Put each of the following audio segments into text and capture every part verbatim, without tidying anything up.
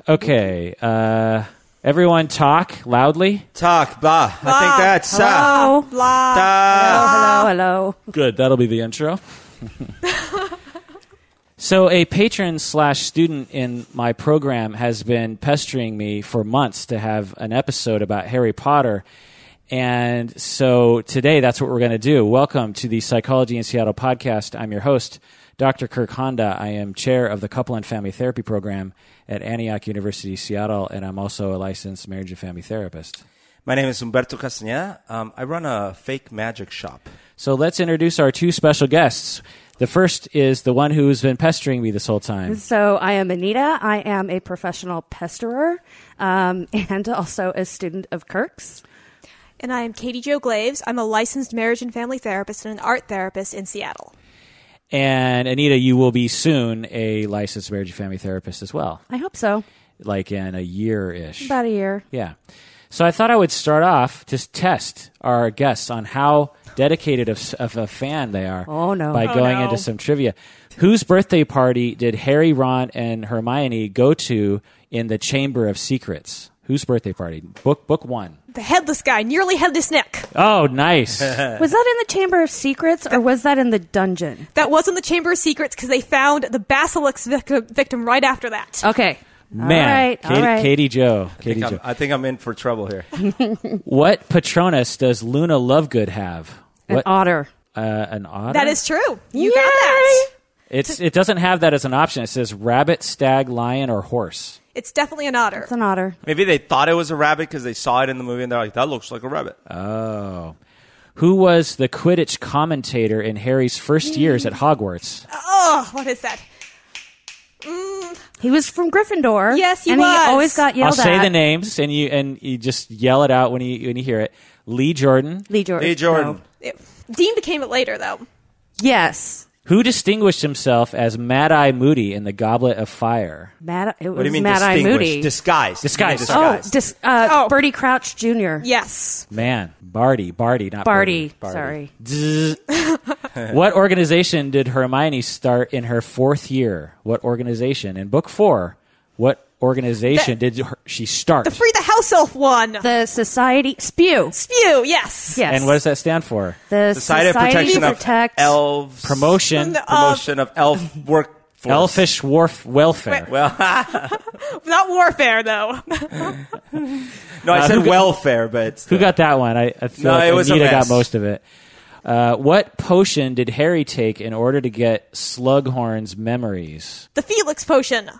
Okay. Uh, everyone talk loudly. Talk, blah. Blah. I think that's... Hello. Uh, Blah. da. Hello, hello. Good. That'll be the intro. So a patron slash student in my program has been pestering me for months to have an episode about Harry Potter. And so today, that's what we're going to do. Welcome to the Psychology in Seattle podcast. I'm your host, Doctor Kirk Honda. I am chair of the Couple and Family Therapy program at Antioch University, Seattle, and I'm also a licensed marriage and family therapist. My name is Humberto Castañeda. Um, I run a fake magic shop. So let's introduce our two special guests. The first is the one who's been pestering me this whole time. So I am Anita. I am a professional pesterer um, and also a student of Kirk's. And I am Katie Jo Glaves. I'm a licensed marriage and family therapist and an art therapist in Seattle. And Anita, you will be soon a licensed marriage and family therapist as well. I hope so. Like in a year-ish. About a year. Yeah. So I thought I would start off to test our guests on how dedicated of, of a fan they are. Oh, no. By Oh, going no. into some trivia. Whose birthday party did Harry, Ron, and Hermione go to in the Chamber of Secrets? Whose birthday party? Book book one. The headless guy, nearly headless Nick. Oh, nice. Was that in the Chamber of Secrets or was that in the dungeon? That was in the Chamber of Secrets because they found the Basilisk victim, victim right after that. Okay. Man, All right, Katie, all right. Katie Jo. I Katie think, Jo. I'm, I think I'm in for trouble here. What Patronus does Luna Lovegood have? An What, otter. uh, an otter? That is true. You Yay! got that. It's it doesn't have that as an option. It says rabbit, stag, lion, or horse. It's definitely an otter. It's an otter. Maybe they thought it was a rabbit because they saw it in the movie and they're like, that looks like a rabbit. Oh. Who was the Quidditch commentator in Harry's first years at Hogwarts? Oh, what is that? Mm, He was from Gryffindor. Yes, he and was. he always got I'll yelled say at. the names and you and you just yell it out when you when you hear it. Lee Jordan. Lee Jordan. Lee Jordan. No. it, Dean became it later, though. Yes. Who distinguished himself as Mad-Eye Moody in the Goblet of Fire? Mad, it was What do you mean Mad Eye distinguished? Moody. Disguised. Disguised. You mean oh, disguised. dis, uh, Oh. Bertie Crouch Junior Yes. Man, Barty, Barty, not Barty. Barty. Sorry. Zzz. What organization did Hermione start in her fourth year? What organization? In book four, what organization The- did her, she start? The Free the House Elf one. The Society Spew. Spew, yes. Yes. And what does that stand for? The Society of Protection of Protects- Elves. Promotion. Uh, Promotion of elf workforce. Elfish Wharf Welfare. Well, Not warfare, though. no, I Uh, said who got- welfare, but it's Who got that one? I, I feel No, like it was a Anita got mess. most of it. Uh, what potion did Harry take in order to get Slughorn's memories? The Felix potion.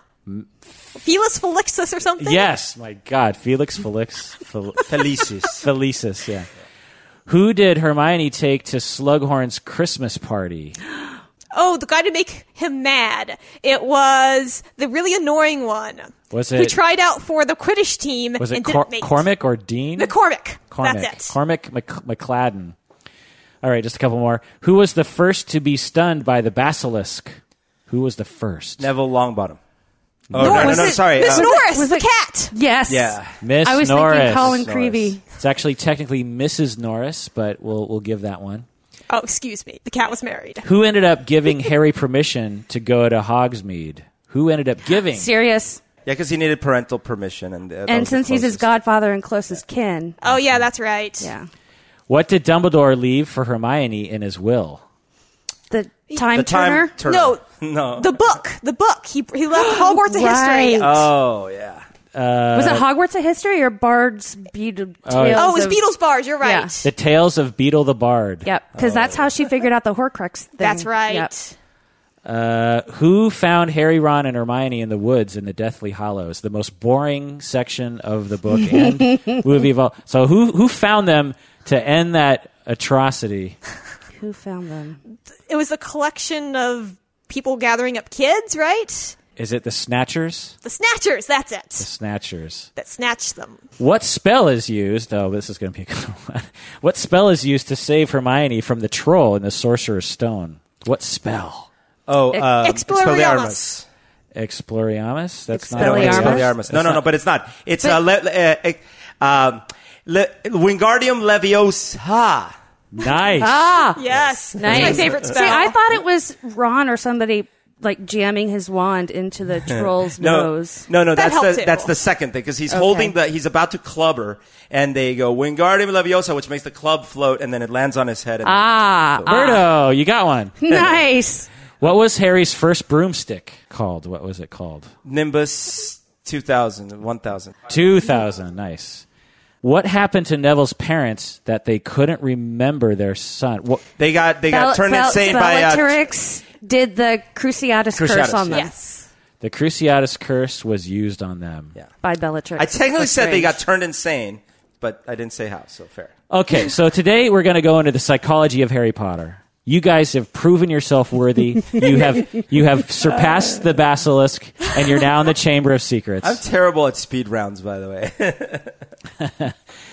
Felix Felixus or something? Yes, my God, Felix Felix Fel- Felicis. Felicis. Yeah. Who did Hermione take to Slughorn's Christmas party? Oh, the guy to make him mad. It was the really annoying one. Was Who it? tried out for the Quidditch team Was it and Cor- didn't make Cormac or Dean? it. McCormick. Cormac. That's it. Cormac Mc- McLadden. All right, just a couple more. Who was the first to be stunned by the basilisk? Who was the first? Neville Longbottom. Oh, Nor- no, no, was no, it sorry. Miss uh, Norris, was the it- cat. Yes. Yeah. Miss I was Norris. thinking Colin Norris. Creevy. It's actually technically Missus Norris, but we'll we'll give that one. Oh, excuse me. The cat was married. Who ended up giving Harry permission to go to Hogsmeade? Who ended up giving? Serious. Yeah, because he needed parental permission. And, uh, that And was the since he's his closest. godfather and closest kin. Oh, yeah, that's right. Yeah. What did Dumbledore leave for Hermione in his will? The time The time turner. turner. No, No. the book. The book. He he left Hogwarts of Right. History. Oh, yeah. Was it Hogwarts of History or Bard's Beetle Tales? oh, it was of- Beatles bars. You're right. Yeah. The Tales of Beetle the Bard. Yep, because that's how she figured out the Horcrux thing. That's right. Yep. Uh, who found Harry, Ron, and Hermione in the woods in the Deathly Hallows? The most boring section of the book and movie of all. So who who found them to end that atrocity? Who found them? It was a collection of people gathering up kids, right? Is it the Snatchers? The Snatchers. That's The it. Snatchers. That snatched them. What spell is used? Oh, this is going to be a good one. What spell is used to save Hermione from the troll in the Sorcerer's Stone? What spell? Oh, um, Expelliarmus. Expelliarmus? That's not Expelliarmus? Expelliarmus. No, no, no, but it's not. It's uh, le, uh, uh, um, le, Wingardium Leviosa. Nice. Ah, Yes. nice. That's my favorite spell. See, I thought it was Ron or somebody like jamming his wand into the troll's no, nose. No, no, That that's the helped too. that's the second thing because he's Okay. holding the he's about to club her, and they go Wingardium Leviosa, which makes the club float, and then it lands on his head. And Ah, ah. Birdo, you got one. Nice. What was Harry's first broomstick called? What was it called? Nimbus two thousand, one thousand. two thousand. Nice. What happened to Neville's parents that they couldn't remember their son? What, They got they Bell- got turned Bell- insane by uh, Bellatrix did the Cruciatus, Cruciatus, curse on them Yes. the Cruciatus curse was used on them. Yeah. by Bellatrix. I technically That's said they strange. got turned insane, but I didn't say how. So fair. Okay, so today we're going to go into the psychology of Harry Potter. You guys have proven yourself worthy. You have you have surpassed the basilisk, and you're now in the Chamber of Secrets. I'm terrible at speed rounds, by the way.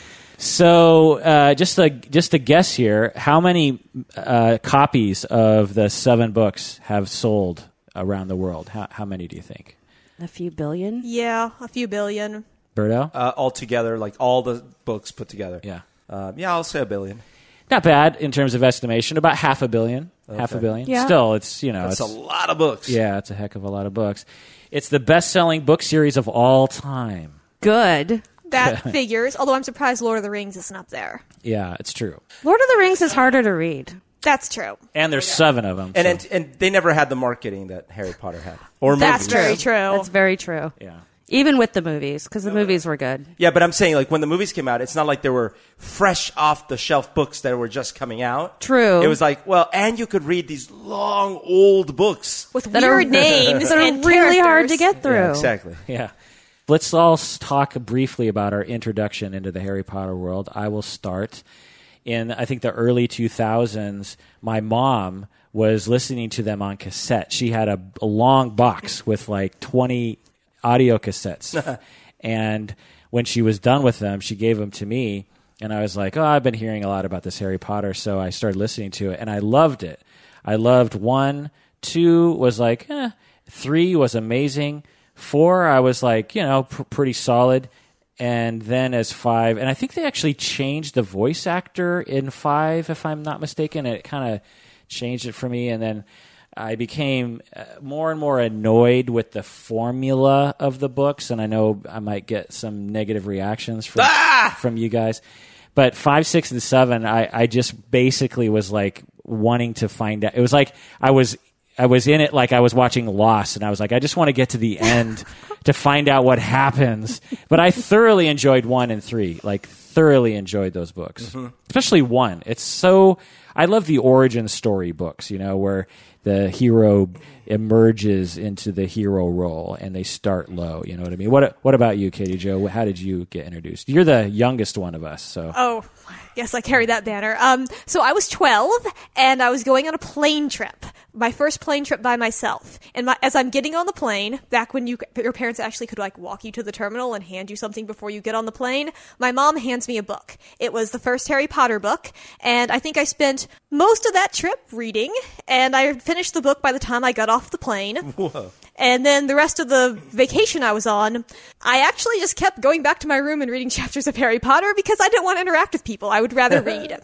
So, uh, just a just a guess here: how many uh, copies of the seven books have sold around the world? How, how many do you think, a few billion. Yeah, a few billion. Birdo? Uh, all together, like all the books put together. Yeah, Uh, yeah, I'll say a billion. not bad in terms of estimation. About half a billion. Half a Okay. billion. Yeah. Still, it's you know, That's it's, a lot of books. yeah, it's a heck of a lot of books. It's the best-selling book series of all time. Good. That figures, although I'm surprised Lord of the Rings isn't up there. Yeah, it's true. Lord of the Rings is harder to read. That's true. And there's seven of them. And, so- and and they never had the marketing that Harry Potter had. Or That's movies. very true. That's very true. yeah. Even with the movies, because the movies were good. Yeah, but I'm saying, like, when the movies came out, it's not like there were fresh off the shelf books that were just coming out. True. It was like, well, and you could read these long, old books. With That are- weird names That are and really hard to characters. get through. Yeah, exactly. Yeah. Let's all s- talk briefly about our introduction into the Harry Potter world. I will start. In, I think, the early two thousands, my mom was listening to them on cassette. She had a, a long box with like twenty audio cassettes. And when she was done with them, she gave them to me. And I was like, oh, I've been hearing a lot about this Harry Potter. So I started listening to it, and I loved it. I loved one. Two was like, eh. Three was amazing. Four, I was like, you know, pr- pretty solid. And then as five, and I think they actually changed the voice actor in five, if I'm not mistaken. It kind of changed it for me. And then I became uh, more and more annoyed with the formula of the books. And I know I might get some negative reactions from, from you guys. But five, six, and seven, I, I just basically was like wanting to find out. It was like I was I was in it like I was watching Lost, and I was like, I just want to get to the end to find out what happens. But I thoroughly enjoyed one and three, like thoroughly enjoyed those books, mm-hmm. especially one. It's so I love the origin story books, you know, where the hero emerges into the hero role and they start low. You know what I mean? What What about you, Katie Jo? How did you get introduced? You're the youngest one of us, so. Oh, yes, I carry that banner. Um, so I was twelve, and I was going on a plane trip. My first plane trip by myself. And my, as I'm getting on the plane, back when you your parents actually could like walk you to the terminal and hand you something before you get on the plane, my mom hands me a book. It was the first Harry Potter book, and I think I spent most of that trip reading, and I finished the book by the time I got off the plane. Whoa. And then the rest of the vacation I was on, I actually just kept going back to my room and reading chapters of Harry Potter because I didn't want to interact with people. I would rather read.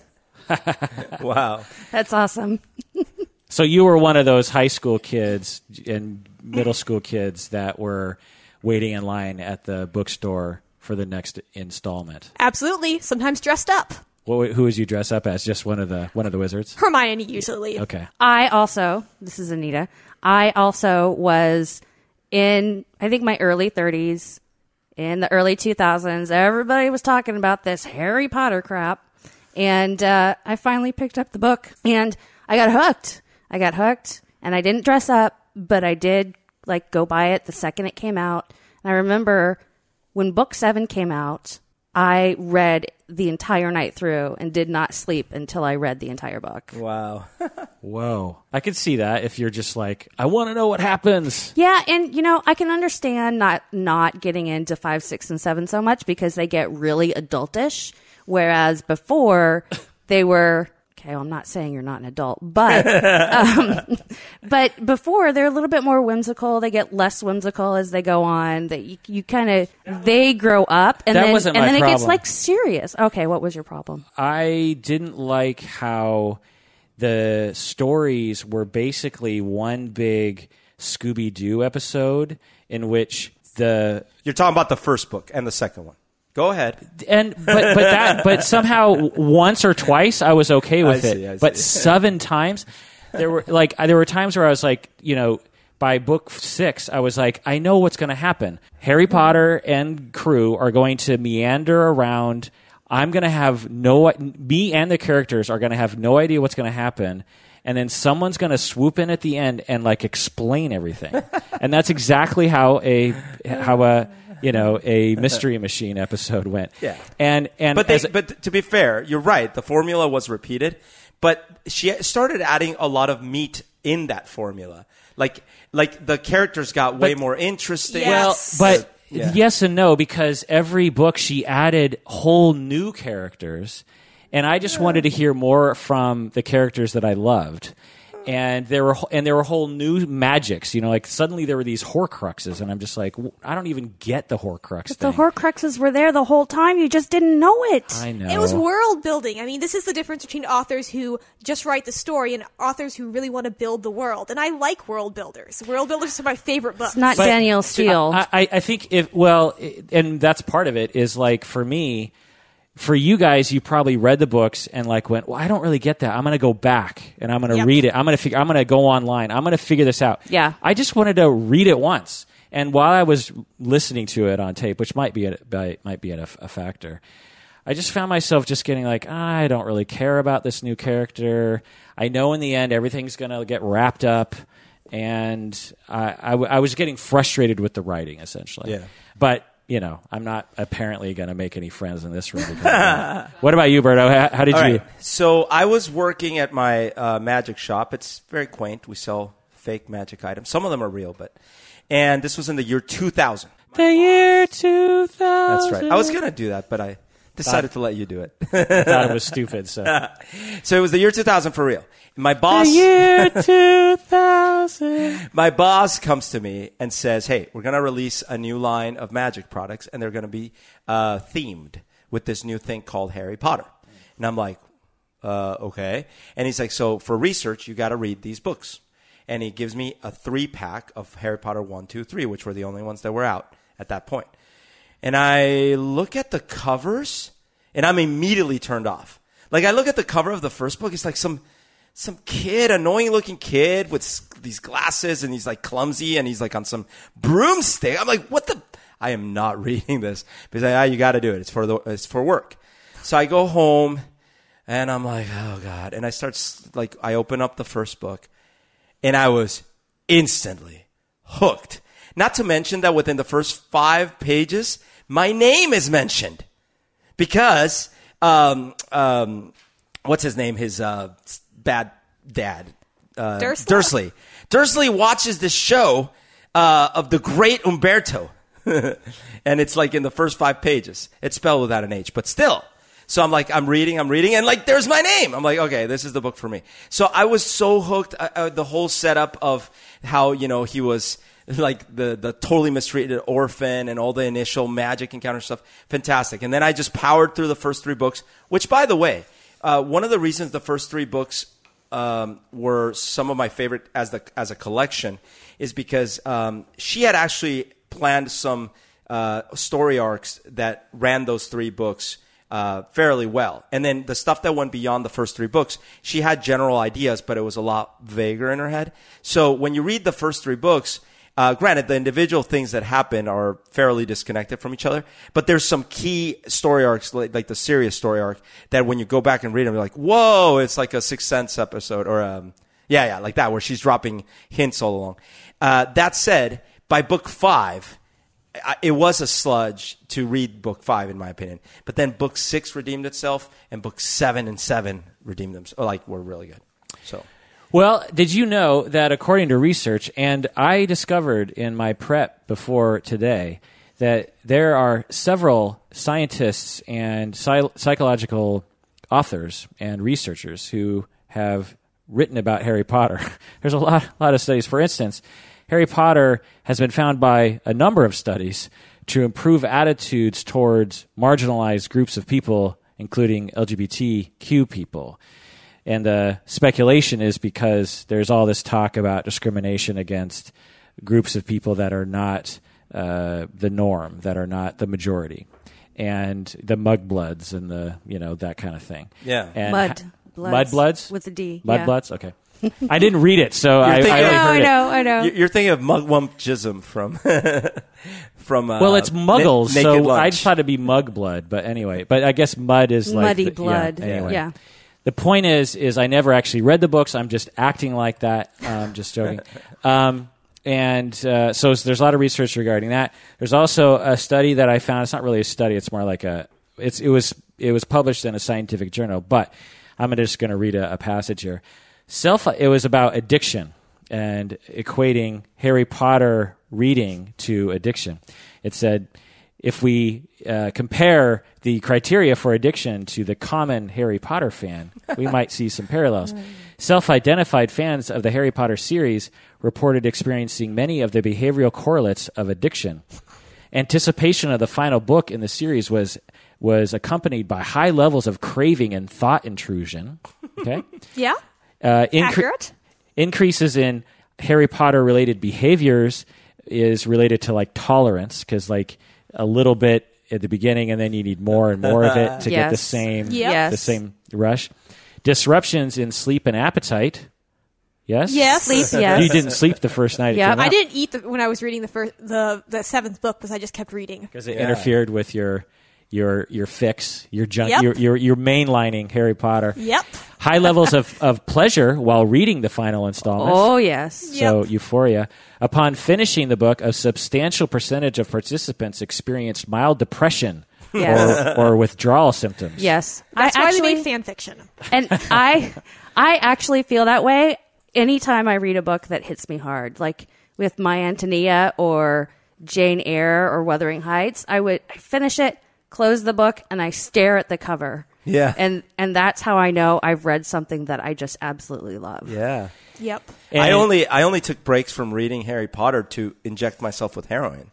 Wow. That's awesome. So you were one of those high school kids and middle school kids that were waiting in line at the bookstore for the next installment. Absolutely. Sometimes dressed up. What, who was you dress up as? Just one of the one of the wizards? Hermione, usually. Okay. I also, this is Anita, I also was in, I think, my early thirties, in the early two thousands. Everybody was talking about this Harry Potter crap. And uh, I finally picked up the book, and I got hooked. I got hooked, and I didn't dress up, but I did like go buy it the second it came out. And I remember when book seven came out, I read the entire night through and did not sleep until I read the entire book. Wow. Whoa. I could see that if you're just like, I want to know what happens. Yeah, and you know, I can understand not not getting into five, six, and seven so much because they get really adultish, whereas before they were. Okay, well, I'm not saying you're not an adult, but um, but before they're a little bit more whimsical. They get less whimsical as they go on. That you, you kind of they grow up, and That then wasn't and my then it gets problem. like serious. Okay, what was your problem? I didn't like how the stories were basically one big Scooby-Doo episode in which the You're talking about the first book and the second one. Go ahead. and but but that but somehow once or twice I was okay with I it, see, I but see. seven times there were like there were times where I was like, you know, by book six I was like, I know what's going to happen. Harry Potter and crew are going to meander around. I'm going to have no me and the characters are going to have no idea what's going to happen. And then someone's going to swoop in at the end and like explain everything. And that's exactly how a how a you know a Mystery Machine episode went. Yeah. And and But they, as a- but to be fair, you're right. The formula was repeated, but she started adding a lot of meat in that formula. Like like the characters got way But- more interesting. Yes. well, but Yeah. yes and no, because every book she added whole new characters, and I just wanted to hear more from the characters that I loved. And there were and there were whole new magics, you know, like suddenly there were these Horcruxes, and I'm just like, w- I don't even get the Horcrux The thing. Horcruxes were there the whole time. You just didn't know it. I know. It was world building. I mean, this is the difference between authors who just write the story and authors who really want to build the world. And I like world builders. World builders are my favorite books. It's not But- Danielle Steele. I, I, I think if well, i- and that's part of it is like for me, for you guys, you probably read the books and like went, well, I don't really get that. I'm going to go back and I'm going to Yep. read it. I'm going to figure. I'm going to go online. I'm going to figure this out. Yeah. I just wanted to read it once, and while I was listening to it on tape, which might be a, might be a, a factor, I just found myself just getting like, I don't really care about this new character. I know in the end everything's going to get wrapped up. And I, I, w- I was getting frustrated with the writing, essentially. Yeah. But, you know, I'm not apparently going to make any friends in this room. because of that. What about you, Berto? How, how did All you? right. So I was working at my uh, magic shop. It's very quaint. We sell fake magic items. Some of them are real, but and this was in the year two thousand. The year two thousand. That's right. I was gonna do that, but I decided to let you do it. I thought it was stupid. So So it was the year two thousand for real. My boss, the year two thousand. my boss comes to me and says, "Hey, we're gonna release a new line of magic products, and they're gonna be uh, themed with this new thing called Harry Potter." And I'm like, uh, "Okay." And he's like, "So for research, you got to read these books." And he gives me a three pack of Harry Potter one, two, three, which were the only ones that were out at that point. And I look at the covers, and I'm immediately turned off. Like I look at the cover of the first book, it's like some. Some kid, annoying looking kid with s- these glasses, and he's like clumsy, and he's like on some broomstick. I'm like, what the? I am not reading this because ah, you got to do it. It's for the, it's for work. So I go home, and I'm like, oh God. And I start s- like, I open up the first book, and I was instantly hooked. Not to mention that within the first five pages, my name is mentioned because, um, um, what's his name? His uh, bad dad, uh, Dursley? Dursley. Dursley watches this show uh, of the great Umberto, and it's like in the first five pages. It's spelled without an H, but still. So I'm like, I'm reading, I'm reading, and like, there's my name. I'm like, okay, this is the book for me. So I was so hooked. Uh, uh, the whole setup of how, you know, he was like the, the totally mistreated orphan and all the initial magic encounter stuff. Fantastic. And then I just powered through the first three books, which, by the way, uh, one of the reasons the first three books um, were some of my favorite as the as a collection is because um, she had actually planned some uh, story arcs that ran those three books Uh, fairly well. And then the stuff that went beyond the first three books, she had general ideas, but it was a lot vaguer in her head. So when you read the first three books, uh, granted, the individual things that happen are fairly disconnected from each other, but there's some key story arcs, like, like the serious story arc, that when you go back and read them, you're like, whoa, it's like a Sixth Sense episode, or um, yeah, yeah, like that, where she's dropping hints all along. Uh, that said, by book five, it was a sludge to read book five, in my opinion. But then book six redeemed itself, and book seven and seven redeemed themselves. Oh, like, were really good. So, Well, did you know that according to research, and I discovered in my prep before today, that there are several scientists and psy- psychological authors and researchers who have written about Harry Potter. There's a lot, lot of studies. For instance, Harry Potter has been found by a number of studies to improve attitudes towards marginalized groups of people, including L G B T Q people. And the speculation is because there's all this talk about discrimination against groups of people that are not uh, the norm, that are not the majority, and the mugbloods and the you know that kind of thing. Yeah. And Mud. ha- Bloods. Mudbloods With a D. yeah. Mudbloods. Okay. I didn't read it, so I, thinking- I only No, heard I it. know, I know. You- You're thinking of Mugwumpjism from from. Uh, Well, it's muggles, Na- so Naked I Lunch. just thought it'd be mug blood. But anyway, but I guess mud is like Muddy the- blood. Yeah, anyway. Yeah. The point is, is I never actually read the books. I'm just acting like that. Um, just joking. Um, and uh, so there's a lot of research regarding that. There's also a study that I found. It's not really a study. It's more like a. It's it was it was published in a scientific journal. But I'm just going to read a, a passage here. Self. It was about addiction and equating Harry Potter reading to addiction. It said, if we uh, compare the criteria for addiction to the common Harry Potter fan, we might see some parallels. Self-identified fans of the Harry Potter series reported experiencing many of the behavioral correlates of addiction. Anticipation of the final book in the series was was accompanied by high levels of craving and thought intrusion. Okay, Yeah. uh, incre- Accurate. increases in Harry Potter related behaviors is related to like tolerance, because like a little bit at the beginning and then you need more and more of it to get the Yes. same Yep. Yes. the same rush. Disruptions in sleep and appetite. Yes. Yes. Sleep, yes. You didn't sleep the first night. Yeah, I didn't eat the, when I was reading the first the the seventh book because I just kept reading. because it Yeah. interfered with your your your fix, your junk, Yep. your, your your mainlining Harry Potter. Yep. High levels of, of pleasure while reading the final installments. Oh, yes. So Yep. euphoria. Upon finishing the book, a substantial percentage of participants experienced mild depression Yes. or, or withdrawal symptoms. Yes. That's I why actually, they made fan fiction. And I, I actually feel that way anytime I read a book that hits me hard, like with My Antonia or Jane Eyre or Wuthering Heights. I would I finish it, close the book, and I stare at the cover. Yeah. And and that's how I know I've read something that I just absolutely love. Yeah. Yep. And- I only I only took breaks from reading Harry Potter to inject myself with heroin.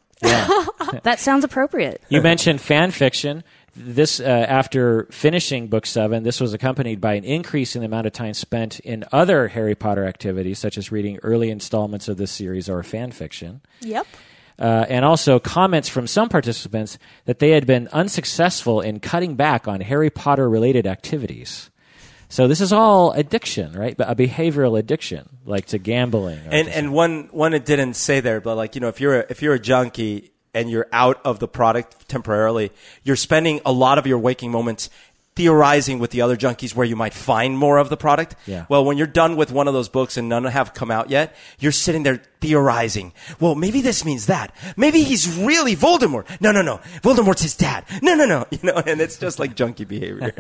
That sounds appropriate. You mentioned fan fiction. This uh, after finishing book seven, this was accompanied by an increase in the amount of time spent in other Harry Potter activities, such as reading early installments of this series or fan fiction. Yep. Uh, and also comments from some participants that they had been unsuccessful in cutting back on Harry Potter-related activities. So this is all addiction, right? A behavioral addiction, like to gambling. Or And to and one one it didn't say there, but like you know, if you're a, if you're a junkie and you're out of the product temporarily, you're spending a lot of your waking moments theorizing with the other junkies where you might find more of the product. Yeah. Well, when you're done with one of those books and none have come out yet, you're sitting there theorizing. Well, maybe this means that. Maybe he's really Voldemort. No, no, no. Voldemort's his dad. No, no, no. You know, and it's just like junkie behavior.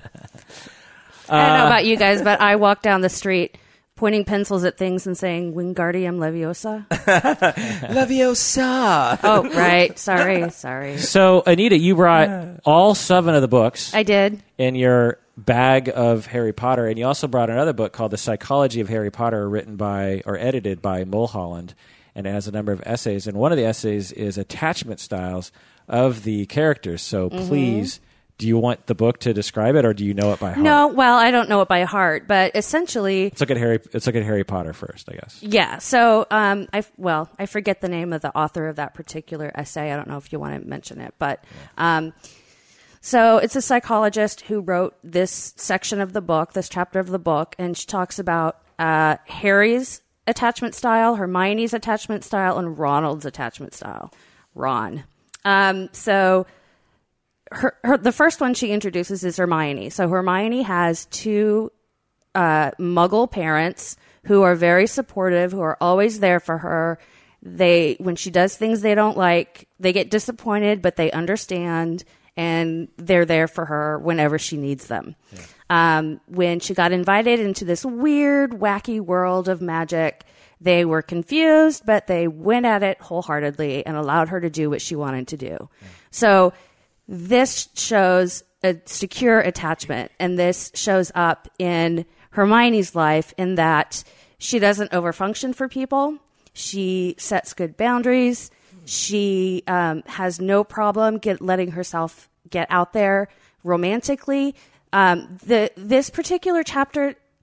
I don't know about you guys, but I walk down the street pointing pencils at things and saying Wingardium Leviosa. Leviosa. Oh, right. Sorry, sorry. So, Anita, you brought all seven of the books I did. in your bag of Harry Potter, and you also brought another book called The Psychology of Harry Potter, written by or edited by Mulholland, and it has a number of essays. And one of the essays is attachment styles of the characters. So, Mm-hmm. please, do you want the book to describe it, or do you know it by heart? No, well, I don't know it by heart, but essentially, Let's look at Harry. Let's look at Harry Potter first, I guess. yeah. So, um, I well, I forget the name of the author of that particular essay. I don't know if you want to mention it, but um, so it's a psychologist who wrote this section of the book, this chapter of the book, and she talks about uh, Harry's attachment style, Hermione's attachment style, and Ronald's attachment style. Ron. Um, so. Her, her, the first one she introduces is Hermione. So Hermione has two uh, Muggle parents who are very supportive, who are always there for her. They, when she does things they don't like, they get disappointed, but they understand, and they're there for her whenever she needs them. Yeah. Um, when she got invited into this weird, wacky world of magic, they were confused, but they went at it wholeheartedly and allowed her to do what she wanted to do. Yeah. So this shows a secure attachment, and this shows up in Hermione's life in that she doesn't overfunction for people. She sets good boundaries. She um, has no problem get, letting herself get out there romantically. Um, the this particular chapter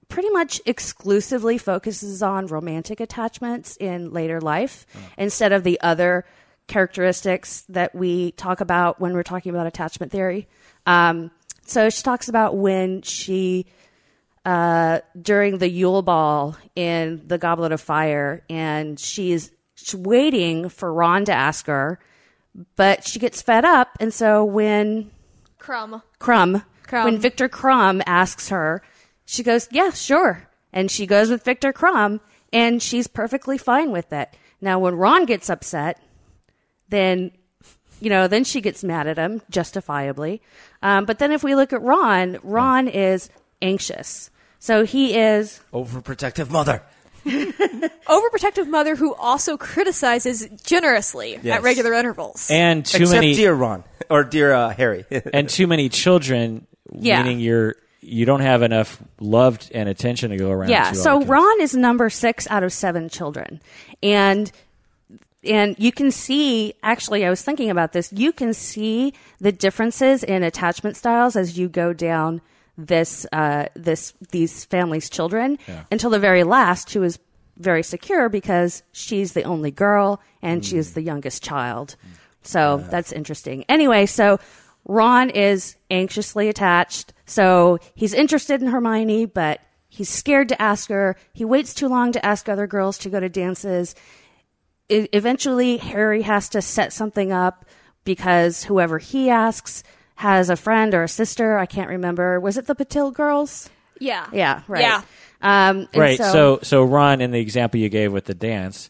pretty much exclusively focuses on romantic attachments in later life oh. instead of the other characteristics that we talk about when we're talking about attachment theory. Um, so she talks about when she, uh, during the Yule Ball in the Goblet of Fire, and she's, she's waiting for Ron to ask her, but she gets fed up. And so when Crumb, Crumb, Crumb. when Victor Crumb asks her, she goes, yeah, sure. And she goes with Victor Crumb, and she's perfectly fine with it. Now, when Ron gets upset, then, you know, then she gets mad at him, justifiably. Um, but then if we look at Ron, Ron is anxious. So he is... Overprotective mother. Overprotective mother who also criticizes generously Yes. at regular intervals. And too Except many... dear Ron. Or dear uh, Harry. and too many children, Yeah. meaning you're... You don't have enough love and attention to go around. Yeah, to so all the kids. Ron is number six out of seven children. And and you can see, actually, I was thinking about this, you can see the differences in attachment styles as you go down this uh, this these families' children Yeah. until the very last, who is very secure because she's the only girl and Mm. she's the youngest child. So that's interesting. Anyway, so Ron is anxiously attached. So he's interested in Hermione, but he's scared to ask her. He waits too long to ask other girls to go to dances. I- eventually, Harry has to set something up because whoever he asks has a friend or a sister. I can't remember. Was it the Patil girls? yeah. Yeah, right. Yeah. Um, and Right. So, so Ron, in the example you gave with the dance,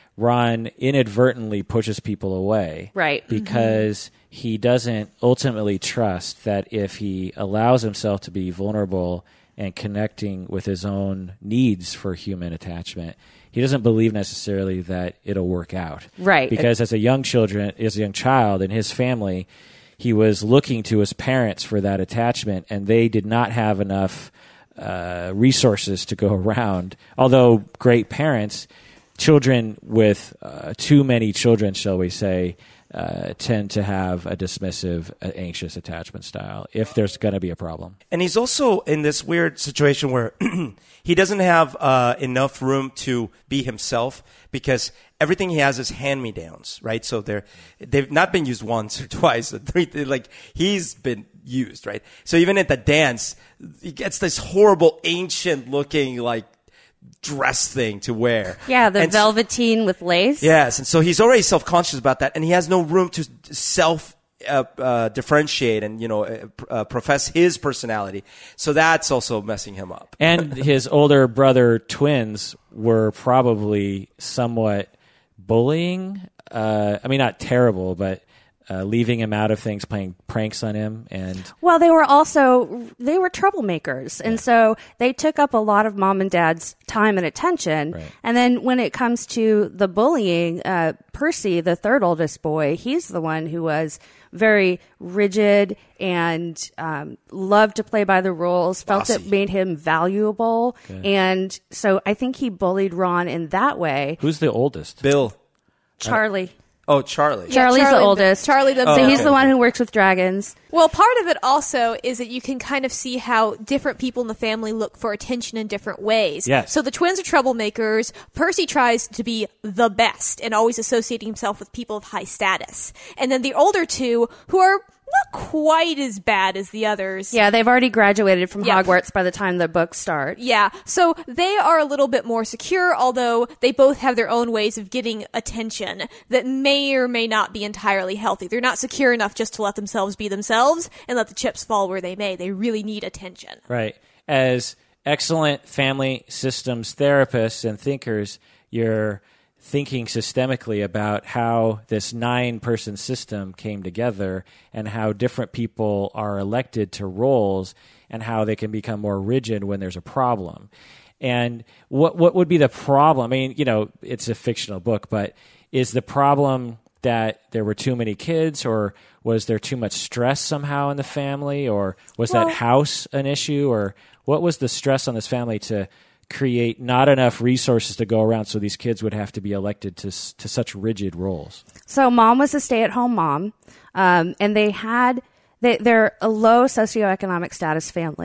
Ron inadvertently pushes people away. Right. Because he doesn't ultimately trust that if he allows himself to be vulnerable and connecting with his own needs for human attachment, he doesn't believe necessarily that it'll work out. Right. Because as a young children, as a young child in his family, he was looking to his parents for that attachment, and they did not have enough uh, resources to go around. Although great parents, children with uh, too many children, shall we say, uh, tend to have a dismissive, uh, anxious attachment style if there's going to be a problem. And he's also in this weird situation where he doesn't have uh, enough room to be himself because everything he has is hand-me-downs, right? So they're they've not been used once or twice or three. Like he's been used, right? So even at the dance, he gets this horrible, ancient-looking like dress thing to wear. Yeah, the And so- velveteen with lace. Yes, and so he's already self-conscious about that, and he has no room to self uh, uh, differentiate and you know uh, uh, profess his personality. So that's also messing him up. And his older brother twins were probably somewhat bullying. Uh, I mean, not terrible, but uh, leaving him out of things, playing pranks on him, and Well, they were also, they were troublemakers. And so they took up a lot of mom and dad's time and attention. Right. And then when it comes to the bullying, uh, Percy, the third oldest boy, he's the one who was very rigid and um, loved to play by the rules, felt it Bossy. made him valuable. And so I think he bullied Ron in that way. who's the oldest? Bill. Charlie. Oh, Charlie. Yeah, Charlie's Charlie the the- oldest. Charlie the- So Oh, he's okay. the one who works with dragons. Well, part of it also is that you can kind of see how different people in the family look for attention in different ways. Yes. So the twins are troublemakers. Percy tries to be the best and always associating himself with people of high status. And then the older two, who are not quite as bad as the others. Yeah, they've already graduated from Yep. Hogwarts by the time the books start. Yeah, so they are a little bit more secure, although they both have their own ways of getting attention that may or may not be entirely healthy. They're not secure enough just to let themselves be themselves and let the chips fall where they may. They really need attention. Right. As excellent family systems therapists and thinkers, you're thinking systemically about how this nine-person system came together and how different people are elected to roles and how they can become more rigid when there's a problem. And what what would be the problem? I mean, you know, it's a fictional book, but is the problem that there were too many kids, or was there too much stress somehow in the family, or was Well- that house an issue, or what was the stress on this family to create not enough resources to go around so these kids would have to be elected to s- to such rigid roles? So mom was a stay-at-home mom, um, and they had they, they're a low socioeconomic status family,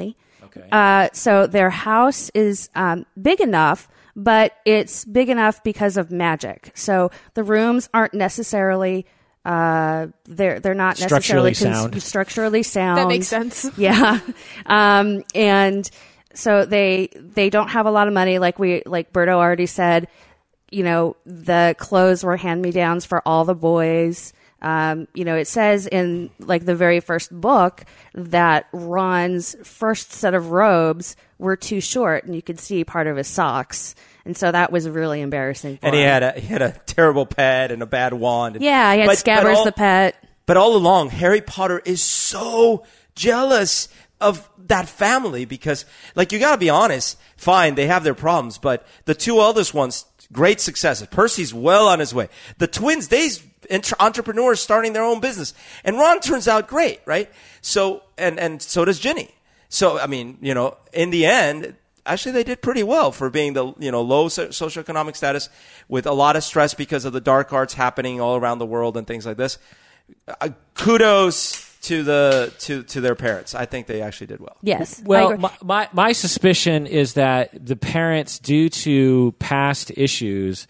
Okay. Uh, so their house is um, big enough, but it's big enough because of magic. So the rooms aren't necessarily uh, they're they're not Structurally necessarily sound. structurally sound. That makes sense. Yeah, um, and so they they don't have a lot of money. Like we like Berto already said, you know, the clothes were hand me downs for all the boys. Um, you know, it says in like the very first book that Ron's first set of robes were too short, and you could see part of his socks, and so that was really embarrassing. For And he him. had a he had a terrible pet and a bad wand. yeah, he had But- Scabbers but all- the pet. But all along, Harry Potter is so jealous of that family because, like, you got to be honest. Fine, they have their problems, but the two eldest ones, great successes. Percy's well on his way. The twins, they's entre- entrepreneurs starting their own business, and Ron turns out great, right? So, and and so does Ginny. So, I mean, you know, in the end, actually, they did pretty well for being the, you know, low so- socioeconomic status with a lot of stress because of the dark arts happening all around the world and things like this. Uh, kudos to the to to their parents. I think they actually did well. Yes. I Well, agree. my, my my suspicion is that the parents, due to past issues,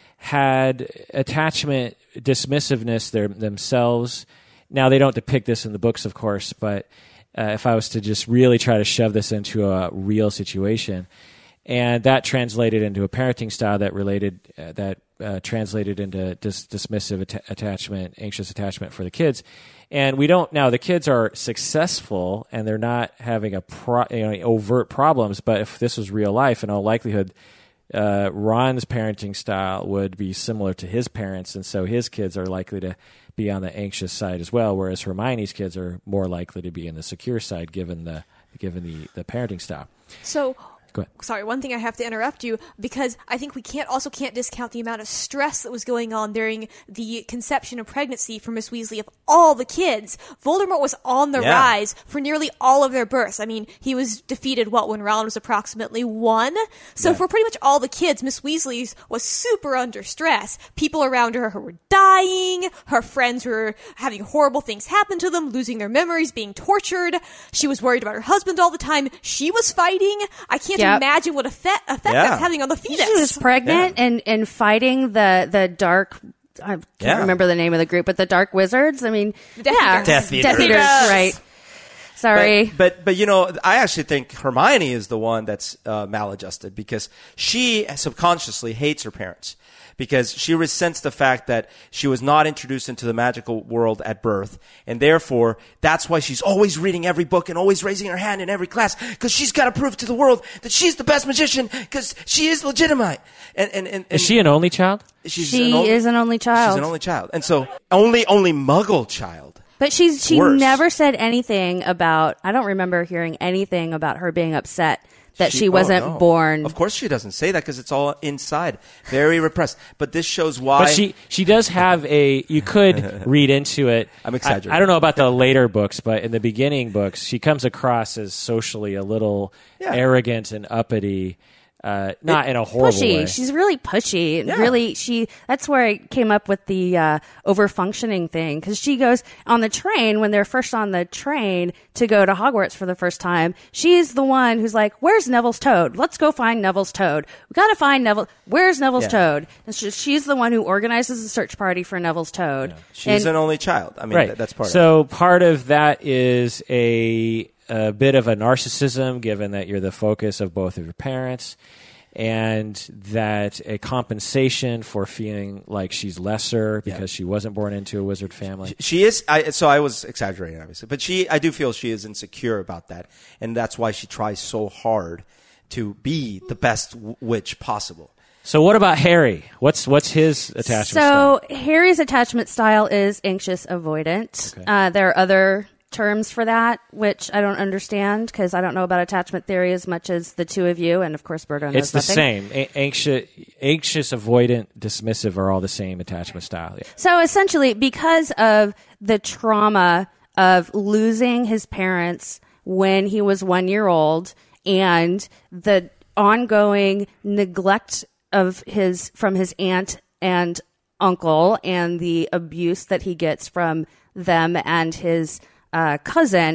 had attachment dismissiveness their, themselves. Now, they don't depict this in the books, of course, but uh, if I was to just really try to shove this into a real situation, and that translated into a parenting style that related uh, that uh, translated into dis- dismissive at- attachment, anxious attachment for the kids. And we don't now. The kids are successful, and they're not having a pro, you know, overt problems. But if this was real life, in all likelihood, uh, Ron's parenting style would be similar to his parents, and so his kids are likely to be on the anxious side as well. Whereas Hermione's kids are more likely to be in the secure side, given the given the, the parenting style. So, Go ahead. sorry, one thing I have to interrupt you because I think we can't also can't discount the amount of stress that was going on during the conception of pregnancy for Miss Weasley of all the kids. Voldemort was on the Yeah. rise for nearly all of their births. I mean, he was defeated, what, when Ron was approximately one? So Yeah. for pretty much all the kids, Miss Weasley's was super under stress. People around her who were dying, her friends were having horrible things happen to them, losing their memories, being tortured. She was worried about her husband all the time. She was fighting. I can't Yep. imagine what effect, effect Yeah. that's having on the fetus. She was pregnant and, and fighting the, the dark. I can't Yeah. remember the name of the group, but the Dark Wizards. I mean, Death yeah, Eaters. Death Eaters. Death Eaters, Yes. right? Sorry. But, but but you know, I actually think Hermione is the one that's uh, maladjusted because she subconsciously hates her parents because she resents the fact that she was not introduced into the magical world at birth, and therefore that's why she's always reading every book and always raising her hand in every class because she's got to prove to the world that she's the best magician because she is legitimate. And and, and, and Is she an only child? she's she an only- is an only child. She's an only child, and so only only Muggle child. But she's she Worse. never said anything about. I don't remember hearing anything about her being upset that she, oh, wasn't no. born. Of course, she doesn't say that because it's all inside, very repressed. But this shows why. But she she does have a. You could read into it. I'm I, exaggerating. I don't know about the later books, but in the beginning books, she comes across as socially a little Yeah. arrogant and uppity. Uh, not in a horrible pushy. way. She's really pushy. Yeah. Really, she. That's where I came up with the uh, over functioning thing because she goes on the train when they're first on the train to go to Hogwarts for the first time. She's the one who's like, "Where's Neville's Toad? Let's go find Neville's Toad. We got to find Neville. Where's Neville's Yeah. Toad?" And she, she's the one who organizes a search party for Neville's Toad. she's And- an only child. I mean, right. that- that's part of it. So part of that is a a bit of a narcissism, given that you're the focus of both of your parents. And that a compensation for feeling like she's lesser because she wasn't born into a wizard family. She is. I, so I was exaggerating, obviously, but she. I do feel she is insecure about that, and that's why she tries so hard to be the best w- witch possible. So what about Harry? What's what's his attachment So style? Harry's attachment style is anxious avoidant. Okay. Uh, there are other terms for that, which I don't understand because I don't know about attachment theory as much as the two of you, and of course, Berto knows It's the nothing. same. A- anxious, anxious, avoidant, dismissive are all the same attachment style. Yeah. So essentially, because of the trauma of losing his parents when he was one year old and the ongoing neglect of his from his aunt and uncle and the abuse that he gets from them and his uh, cousin,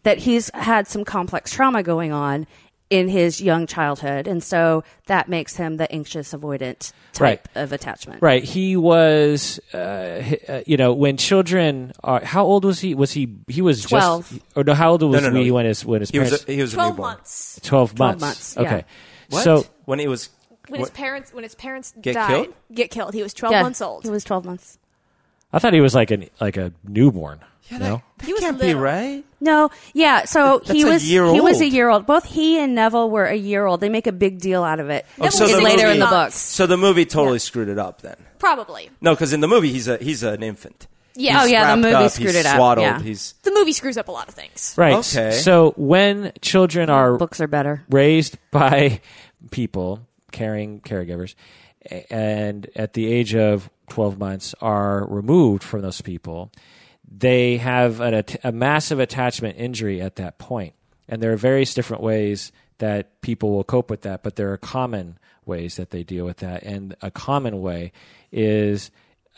that he's had some complex trauma going on in his young childhood, and so that makes him the anxious avoidant type Right. of attachment. Right. He was, uh, h- uh, you know, when children are. How old was he? Was he? He was twelve. Just. Or no? How old was no, no. he when his when his He was parents? a, he was a twelve newborn. months. Twelve twelve months. months, yeah. Okay. What? So when he was When what- his parents when his parents Get died, killed? get killed. He was twelve Yeah, months old. He was twelve months. I thought he was like an like a newborn. yeah, no? that, He was that can't be little. right. No, yeah. So That's he a was year he was a old. year old. Both he and Neville were a year old. They make a big deal out of it. Oh, so in- the later movie- in the Months. books. So the movie totally screwed it up then. Probably. No, because in the movie he's a he's an infant. Yeah. Oh, yeah, the wrapped movie up, screwed he's it up, Swaddled. yeah. He's The movie screws up a lot of things. Right. Okay. So when children are Books are better. raised by people, caring caregivers, a- and at the age of twelve months are removed from those people, they have an, at- a massive attachment injury at that point. And there are various different ways that people will cope with that, but there are common ways that they deal with that. And a common way is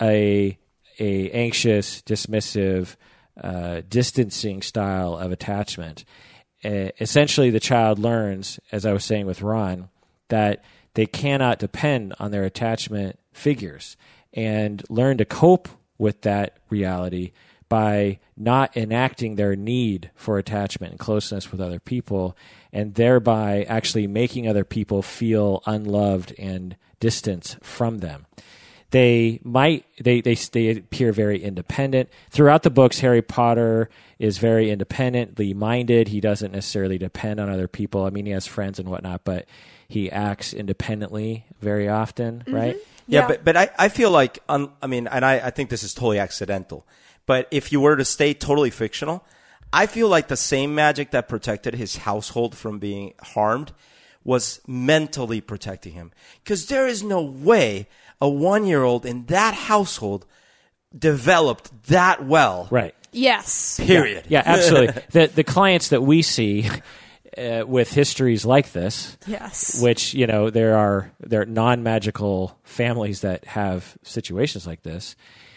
a a anxious, dismissive, uh, distancing style of attachment. Uh, essentially, the child learns, as I was saying with Ron, that they cannot depend on their attachment figures and learn to cope with that reality by not enacting their need for attachment and closeness with other people, and thereby actually making other people feel unloved and distant from them. They might they, they they appear very independent. Throughout the books, Harry Potter is very independently minded. He doesn't necessarily depend on other people. I mean, he has friends and whatnot, but he acts independently very often, right? Yeah, Yeah. but but I, I feel like un, I mean, and I, I think this is totally accidental. But if you were to stay totally fictional, I feel like the same magic that protected his household from being harmed was mentally protecting him. Because there is no way a one-year-old in that household developed that well. Right. Yes. Period. Yeah, absolutely. the the clients that we see uh, with histories like this, Yes. which, you know, there are there are non-magical families that have situations like this,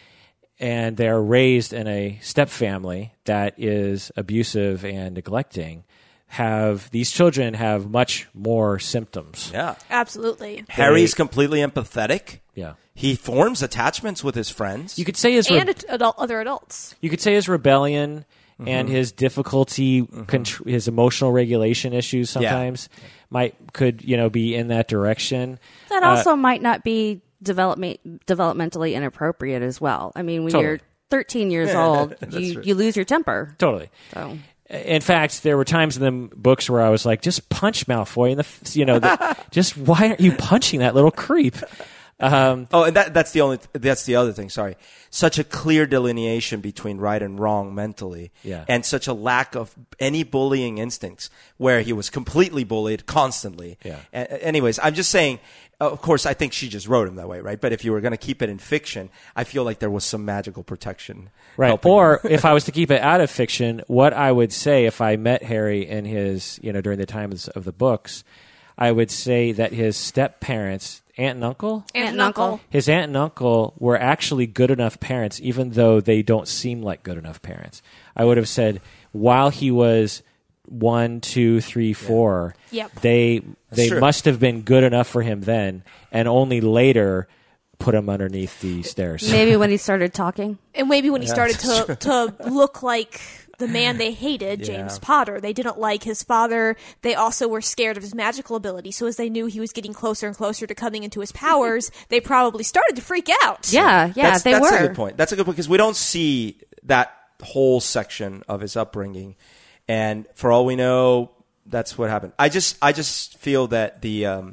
and they are raised in a step family that is abusive and neglecting, have these children have much more symptoms. Yeah. Absolutely. Harry's completely empathetic. Yeah. He forms attachments with his friends. You could say his re- And ad- adult, other adults. you could say his rebellion Mm-hmm. and his difficulty, contr- his emotional regulation issues sometimes might could you know be in that direction. That Uh, also might not be development developmentally inappropriate as well. I mean, when Totally. you're thirteen years old, you, true. you lose your temper. Totally. So In fact, there were times in the books where I was like, "Just punch Malfoy in the, f- you know, the, just why aren't you punching that little creep?" Um, Oh, and that that's the only that's the other thing. Sorry, such a clear delineation between right and wrong mentally, Yeah. and such a lack of any bullying instincts, where he was completely bullied constantly. Yeah. A- anyways, I'm just saying. Of course, I think she just wrote him that way, right? But if you were going to keep it in fiction, I feel like there was some magical protection, Right. helping Or if I was to keep it out of fiction, what I would say if I met Harry in his, you know, during the times of the books, I would say that his step parents, aunt and uncle, Aunt, and uncle. his aunt and uncle were actually good enough parents, even though they don't seem like good enough parents. I would have said while he was one, two, three, four, Yep. they they true. must have been good enough for him then, and only later put him underneath the stairs. maybe when he started talking. And maybe when he started to, to look like the man they hated, James Yeah. Potter, they didn't like his father. They also were scared of his magical ability. So as they knew he was getting closer and closer to coming into his powers, they probably started to freak out. Yeah, yeah, that's, they that's were. a good point. That's a good point because we don't see that whole section of his upbringing, and for all we know, that's what happened. I just, I just feel that the, um,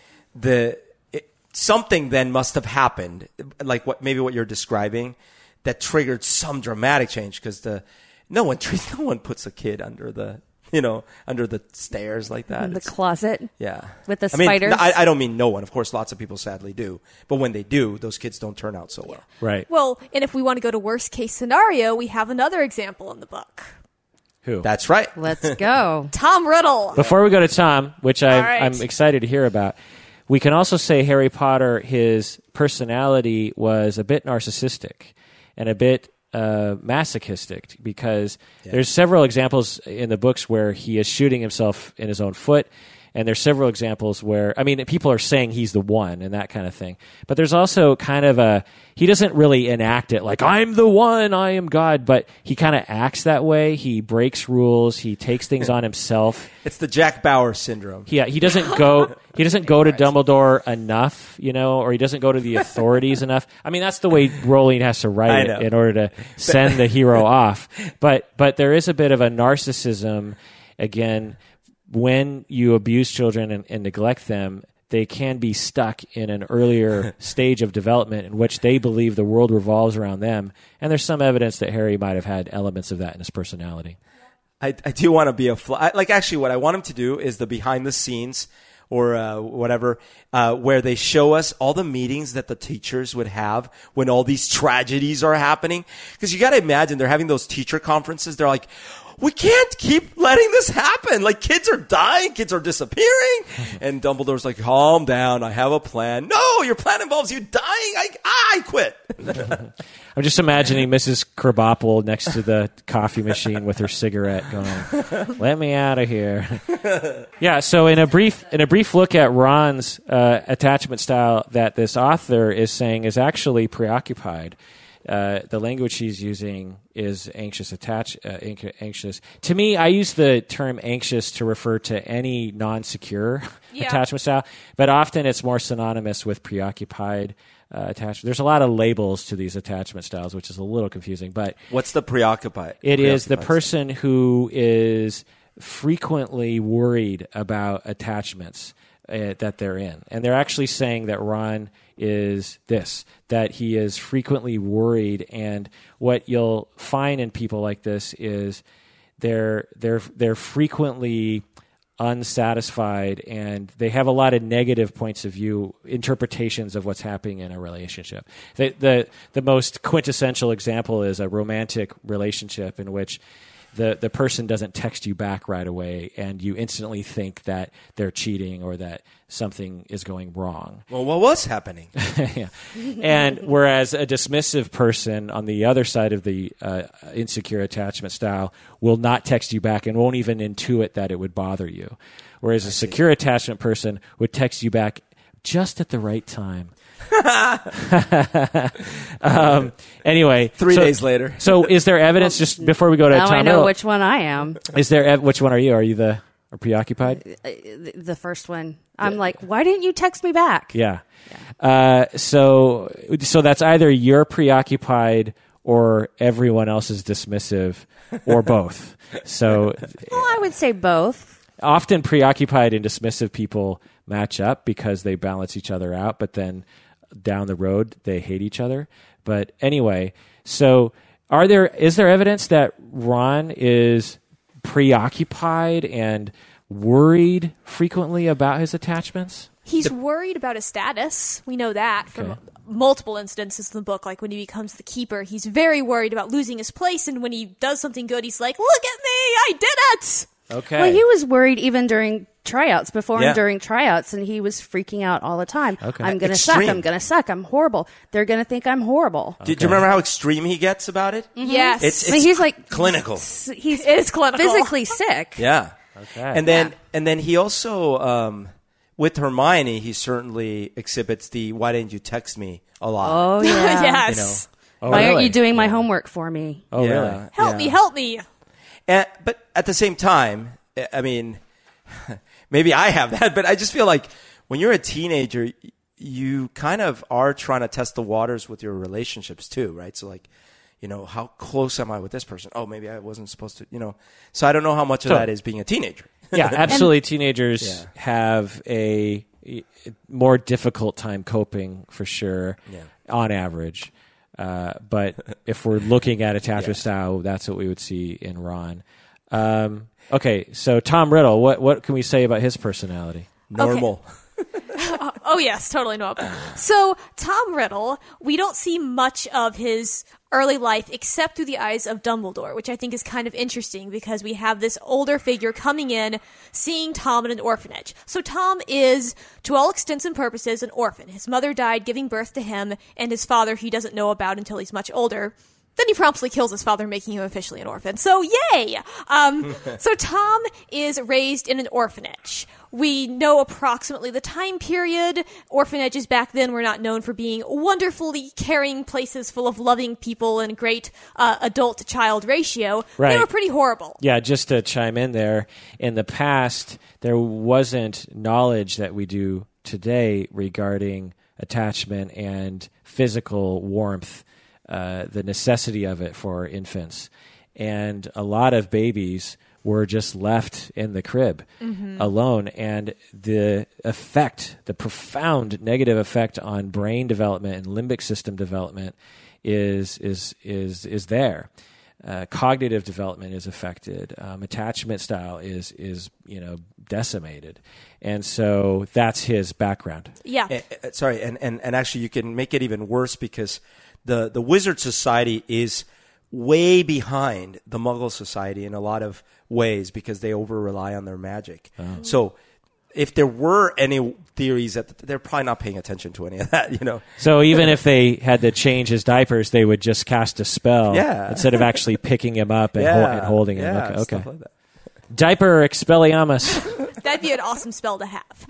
the it, something then must have happened, like what maybe what you're describing, that triggered some dramatic change because the no one treats no one puts a kid under the you know under the stairs like that. In the It's- closet. yeah. With the I mean, spiders. I, I don't mean no one. Of course, lots of people sadly do. But when they do, those kids don't turn out so well. Right. Well, and if we want to go to worst case scenario, we have another example in the book. Who? That's right. Let's go. Tom Riddle. Before we go to Tom, which I, All right. I'm excited to hear about, we can also say Harry Potter, his personality was a bit narcissistic and a bit uh, masochistic because yeah. there's several examples in the books where he is shooting himself in his own foot. And there's several examples where, I mean, people are saying he's the one and that kind of thing. But there's also kind of a, he doesn't really enact it like, I'm the one, I am God. But he kind of acts that way. He breaks rules. He takes things on himself. It's the Jack Bauer syndrome. Yeah, he doesn't go, he doesn't go to Dumbledore enough, you know, or he doesn't go to the authorities enough. I mean, that's the way Rowling has to write it in order to send the hero off. But, but there is a bit of a narcissism, again, when you abuse children and, and neglect them, they can be stuck in an earlier stage of development in which they believe the world revolves around them. And there's some evidence that Harry might have had elements of that in his personality. I, I do want to be a fly. Like, actually, what I want him to do is the behind the scenes or uh, whatever, uh, where they show us all the meetings that the teachers would have when all these tragedies are happening. Because you got to imagine they're having those teacher conferences. They're like, we can't keep letting this happen. Like, kids are dying. Kids are disappearing. And Dumbledore's like, calm down. I have a plan. No, your plan involves you dying. I, I quit. I'm just imagining Missus Krabappel next to the coffee machine with her cigarette going, let me out of here. Yeah, so in a brief in a brief look at Ron's uh, attachment style that this author is saying is actually preoccupied. Uh, the language she's using is anxious attach uh, anxious. To me, I use the term anxious to refer to any non-secure yeah. attachment style, but often it's more synonymous with preoccupied uh, attachment. There's a lot of labels to these attachment styles, which is a little confusing. But what's the preoccupied? It preoccupied is the person style. Who is frequently worried about attachments uh, that they're in, and they're actually saying that Ron is this, that he is frequently worried. And what you'll find in people like this is they're they're they're frequently unsatisfied, and they have a lot of negative points of view, interpretations of what's happening in a relationship. The the, the most quintessential example is a romantic relationship in which the, the person doesn't text you back right away, and you instantly think that they're cheating or that something is going wrong. Well, what was happening? Yeah. And whereas a dismissive person on the other side of the uh, insecure attachment style will not text you back and won't even intuit that it would bother you. Whereas a secure attachment person would text you back just at the right time. um, anyway, three so, days later. So, is there evidence? Just before we go to now Tom I know Riddle, which one I am. Is there ev- which one are you? Are you the or preoccupied? The, the first one. I'm yeah. like, why didn't you text me back? Yeah. yeah. Uh, so, so that's either you're preoccupied or everyone else is dismissive, or both. So, well, I would say both. Often, preoccupied and dismissive people match up because they balance each other out, but then down the road they hate each other. But anyway, so are there is there evidence that Ron is preoccupied and worried frequently about his attachments? He's the- worried about his status. We know that from okay. multiple instances in the book. Like when he becomes the keeper, he's very worried about losing his place, and when he does something good, he's like, look at me, I did it! Okay. Well, he was worried even during tryouts, before yeah. and during tryouts, and he was freaking out all the time. Okay. I'm going to suck, I'm going to suck, I'm horrible. They're going to think I'm horrible. Okay. Do you remember how extreme he gets about it? Mm-hmm. Yes. It's, it's I mean, he's like clinical. S- he's it is clinical. physically sick. Yeah. Okay. And then yeah. and then he also um, with Hermione, he certainly exhibits the "why didn't you text me" a lot. Oh yeah. Yes. You know? Oh, Why really? aren't you doing my homework for me? Oh, yeah. really? Help yeah. me, help me. And, but at the same time, I mean, maybe I have that, but I just feel like when you're a teenager, you kind of are trying to test the waters with your relationships too, right? So like, you know, how close am I with this person? Oh, maybe I wasn't supposed to, you know. So I don't know how much of So- that is being a teenager. Yeah, absolutely. Teenagers Yeah. have a more difficult time coping for sure, Yeah. on average. Uh, but if we're looking at attachment Yes. style, that's what we would see in Ron. Um, okay, so Tom Riddle, what what can we say about his personality? Normal. oh, oh, yes, totally normal. So, Tom Riddle, we don't see much of his early life except through the eyes of Dumbledore, which I think is kind of interesting because we have this older figure coming in, seeing Tom in an orphanage. So Tom is, to all extents and purposes, an orphan. His mother died giving birth to him, and his father he doesn't know about until he's much older. Then he promptly kills his father, making him officially an orphan. So, yay! Um, so Tom is raised in an orphanage. We know approximately the time period. Orphanages back then were not known for being wonderfully caring places full of loving people and great uh, adult-to-child ratio. Right. They were pretty horrible. Yeah, just to chime in there, in the past, there wasn't knowledge that we do today regarding attachment and physical warmth, uh, the necessity of it for infants. And a lot of babies were just left in the crib mm-hmm. alone. And the effect, the profound negative effect on brain development and limbic system development is is is is there. Uh, cognitive development is affected. Um, attachment style is is you know decimated, and so that's his background. Yeah. Uh, uh, sorry, and, and and actually, you can make it even worse because the the Wizard Society is way behind the Muggle Society in a lot of ways because they over rely on their magic. Oh. So if there were any theories that they're probably not paying attention to any of that, you know. So even if they had to change his diapers, they would just cast a spell yeah. instead of actually picking him up and, yeah. ho- and holding him. Yeah, okay. Stuff okay. like that. Diaper Expelliarmus. That'd be an awesome spell to have.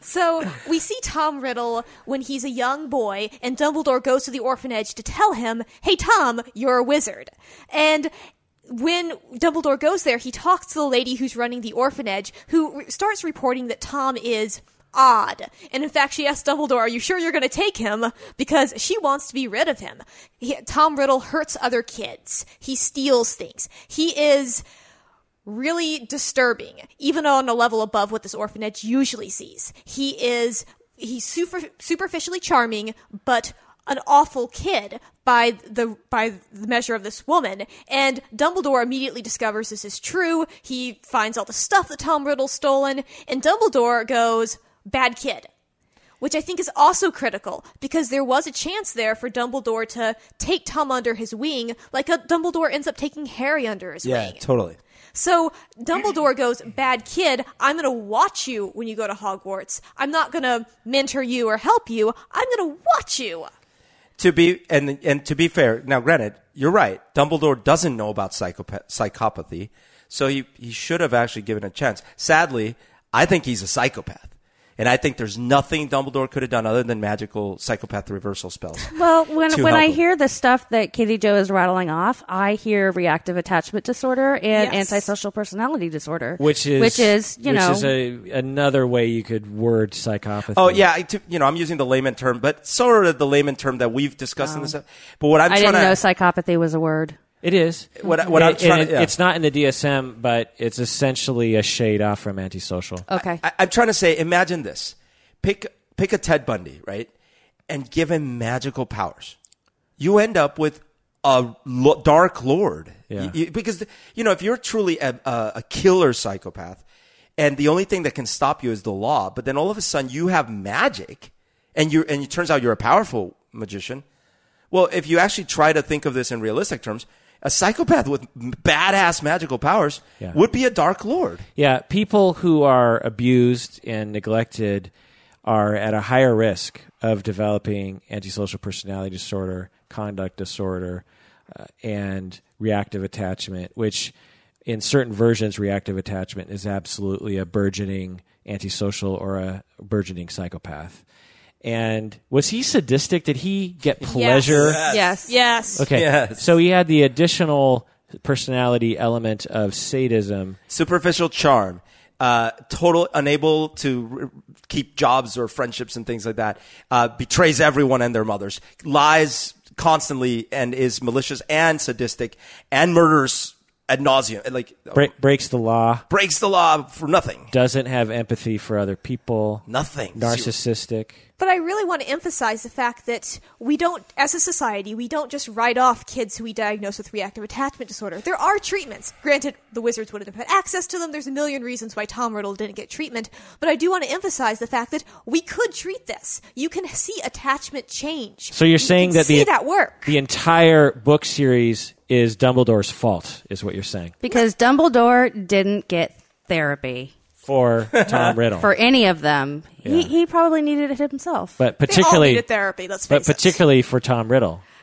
So we see Tom Riddle when he's a young boy, and Dumbledore goes to the orphanage to tell him, hey, Tom, you're a wizard. And when Dumbledore goes there, he talks to the lady who's running the orphanage, who re- starts reporting that Tom is odd. And in fact, she asks Dumbledore, are you sure you're going to take him? Because she wants to be rid of him. He, Tom Riddle hurts other kids. He steals things. He is really disturbing, even on a level above what this orphanage usually sees. He is, he's super, superficially charming, but an awful kid by the by the measure of this woman. And Dumbledore immediately discovers this is true. He finds all the stuff that Tom Riddle's stolen, and Dumbledore goes, bad kid. Which I think is also critical, because there was a chance there for Dumbledore to take Tom under his wing, like a Dumbledore ends up taking Harry under his yeah, wing. Yeah, totally. So Dumbledore goes, bad kid, I'm going to watch you when you go to Hogwarts. I'm not going to mentor you or help you. I'm going to watch you. To be and and to be fair, now granted, you're right. Dumbledore doesn't know about psychopath, psychopathy, so he, he should have actually given a chance. Sadly, I think he's a psychopath. And I think there's nothing Dumbledore could have done other than magical psychopath reversal spells. Well, when when I him. hear the stuff that Katie Jo is rattling off, I hear reactive attachment disorder and Yes. antisocial personality disorder, Which is which is you which know is a, another way you could word psychopathy. Oh yeah, I t- you know I'm using the layman term, but sort of the layman term that we've discussed in this. But what I'm I trying didn't know to psychopathy was a word. It is. What, what It- I'm trying and to, it- yeah. It's not in the D S M, but it's essentially a shade off from antisocial. Okay. I, I'm trying to say, imagine this: pick pick a Ted Bundy, right, and give him magical powers. You end up with a lo- Dark Lord, Yeah. You- you- because you know if you're truly a, a, a killer psychopath, and the only thing that can stop you is the law, but then all of a sudden you have magic, and you and it turns out you're a powerful magician. Well, if you actually try to think of this in realistic terms, a psychopath with badass magical powers Yeah. would be a Dark Lord. Yeah, people who are abused and neglected are at a higher risk of developing antisocial personality disorder, conduct disorder, uh, and reactive attachment, which in certain versions, reactive attachment is absolutely a burgeoning antisocial or a burgeoning psychopath. And was he sadistic? Did he get pleasure? Yes. Yes. Yes. Okay, Yes. so he had the additional personality element of sadism. Superficial charm, uh, total unable to r- keep jobs or friendships and things like that, uh, betrays everyone and their mothers, lies constantly and is malicious and sadistic and murders ad nauseum, like Break, breaks the law. breaks the law for nothing. Doesn't have empathy for other people. Nothing. Narcissistic. But I really want to emphasize the fact that we don't, as a society, we don't just write off kids who we diagnose with reactive attachment disorder. There are treatments. Granted, the Wizards wouldn't have had access to them. There's a million reasons why Tom Riddle didn't get treatment. But I do want to emphasize the fact that we could treat this. You can see attachment change. So you're You saying can that see the that work. the entire book series is Dumbledore's fault, is what you're saying, Because Dumbledore didn't get therapy for Tom Riddle. for any of them. He Yeah. he probably needed it himself. but They all particularly, needed therapy. Let's but face it. particularly for Tom Riddle.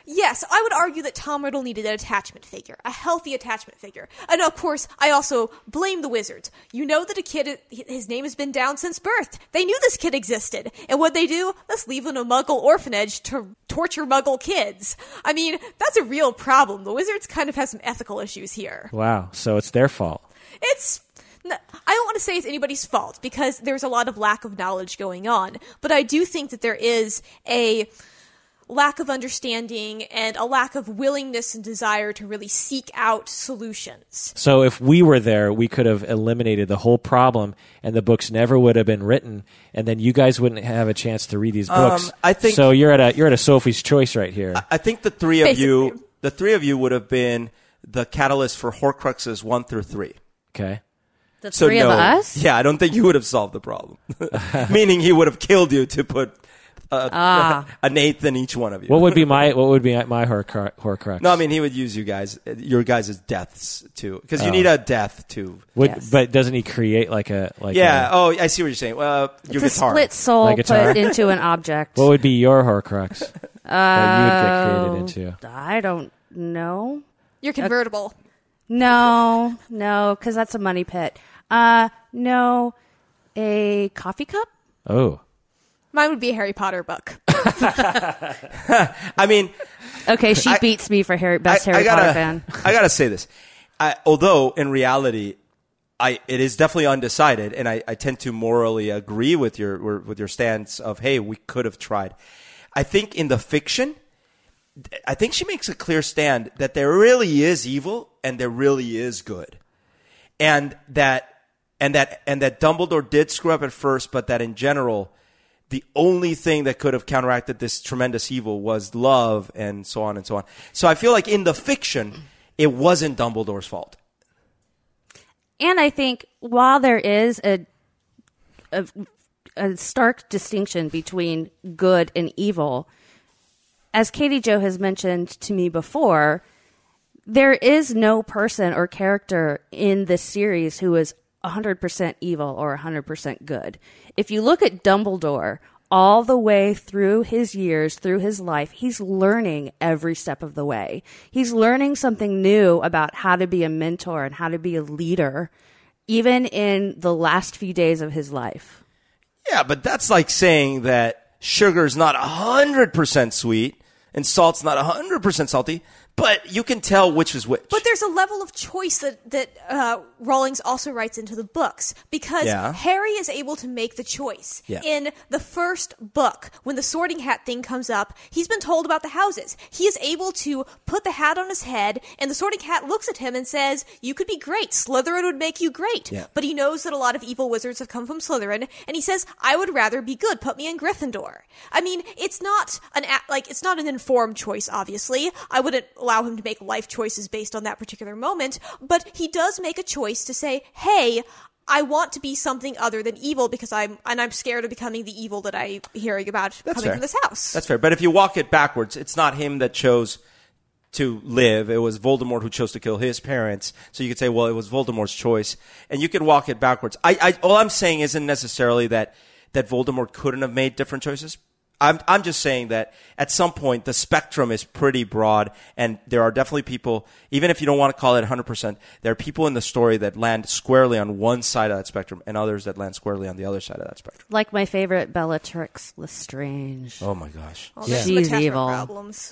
Yes, I would argue that Tom Riddle needed an attachment figure, a healthy attachment figure. And of course, I also blame the Wizards. You know that a kid, his name has been down since birth. They knew this kid existed. And what they do? Let's leave him in a Muggle orphanage to torture Muggle kids. I mean, that's a real problem. The Wizards kind of have some ethical issues here. Wow. So it's their fault. It's... I don't want to say it's anybody's fault, because there's a lot of lack of knowledge going on. But I do think that there is a lack of understanding and a lack of willingness and desire to really seek out solutions. So if we were there, we could have eliminated the whole problem, and the books never would have been written, and then you guys wouldn't have a chance to read these books. Um, I think so. You're at a you're at a Sophie's Choice right here. I, I think the three of Basically. you, the three of you, would have been the catalyst for Horcruxes one through three. Okay. The So three no, of us? Yeah, I don't think you would have solved the problem. Meaning he would have killed you to put uh, Ah. an eighth in each one of you. What would be my what would be my Horcrux? Horcrux? No, I mean he would use you guys, your guys' deaths too, because you Oh. need a death to. Would, Yes. But doesn't he create like a like? Yeah. A, Oh, I see what you're saying. Well, your It's a guitar. split soul My guitar? put into an object. what would be your Horcrux that you would get created into? I don't know. You're convertible. No, no, because that's a money pit. Uh, no, a coffee cup? Oh, Mine would be a Harry Potter book. I mean, Okay, she I- beats me for Harry, best I, Harry I gotta, Potter fan. I gotta say this. I, although in reality, I it is definitely undecided, and I, I tend to morally agree with your with your stance of hey, we could have tried. I think in the fiction, I think she makes a clear stand that there really is evil and there really is good, and that and that and that Dumbledore did screw up at first, but that in general, the only thing that could have counteracted this tremendous evil was love, and so on and so on. So I feel like in the fiction, it wasn't Dumbledore's fault. And I think while there is a, a a stark distinction between good and evil, as Katie Jo has mentioned to me before, there is no person or character in this series who is one hundred percent evil or one hundred percent good. If you look at Dumbledore, all the way through his years, through his life, he's learning every step of the way. He's learning something new about how to be a mentor and how to be a leader, even in the last few days of his life. Yeah, but that's like saying that sugar's not one hundred percent sweet and salt's not one hundred percent salty, but you can tell which is which. But there's a level of choice that that uh, Rawlings also writes into the books, because Yeah. Harry is able to make the choice. Yeah. In the first book, when the Sorting Hat thing comes up, he's been told about the houses. He is able to put the hat on his head, and the Sorting Hat looks at him and says, "You could be great. Slytherin would make you great." Yeah. But he knows that a lot of evil wizards have come from Slytherin, and he says, "I would rather be good. Put me in Gryffindor." I mean, it's not an a- like it's not an informed choice. Obviously, I wouldn't allow him to make life choices based on that particular moment, but he does make a choice to say, "Hey, I want to be something other than evil because I'm and I'm scared of becoming the evil that I'm hearing about That's coming fair. from this house." That's fair. But if you walk it backwards, it's not him that chose to live. It was Voldemort who chose to kill his parents. So you could say, well, it was Voldemort's choice. And you could walk it backwards. I, I all I'm saying isn't necessarily that that Voldemort couldn't have made different choices. I'm I'm just saying that at some point the spectrum is pretty broad, and there are definitely people, even if you don't want to call it one hundred percent, there are people in the story that land squarely on one side of that spectrum and others that land squarely on the other side of that spectrum. Like my favorite Bellatrix Lestrange. Oh my gosh. Well, there's Yeah. some She's attachment evil. problems.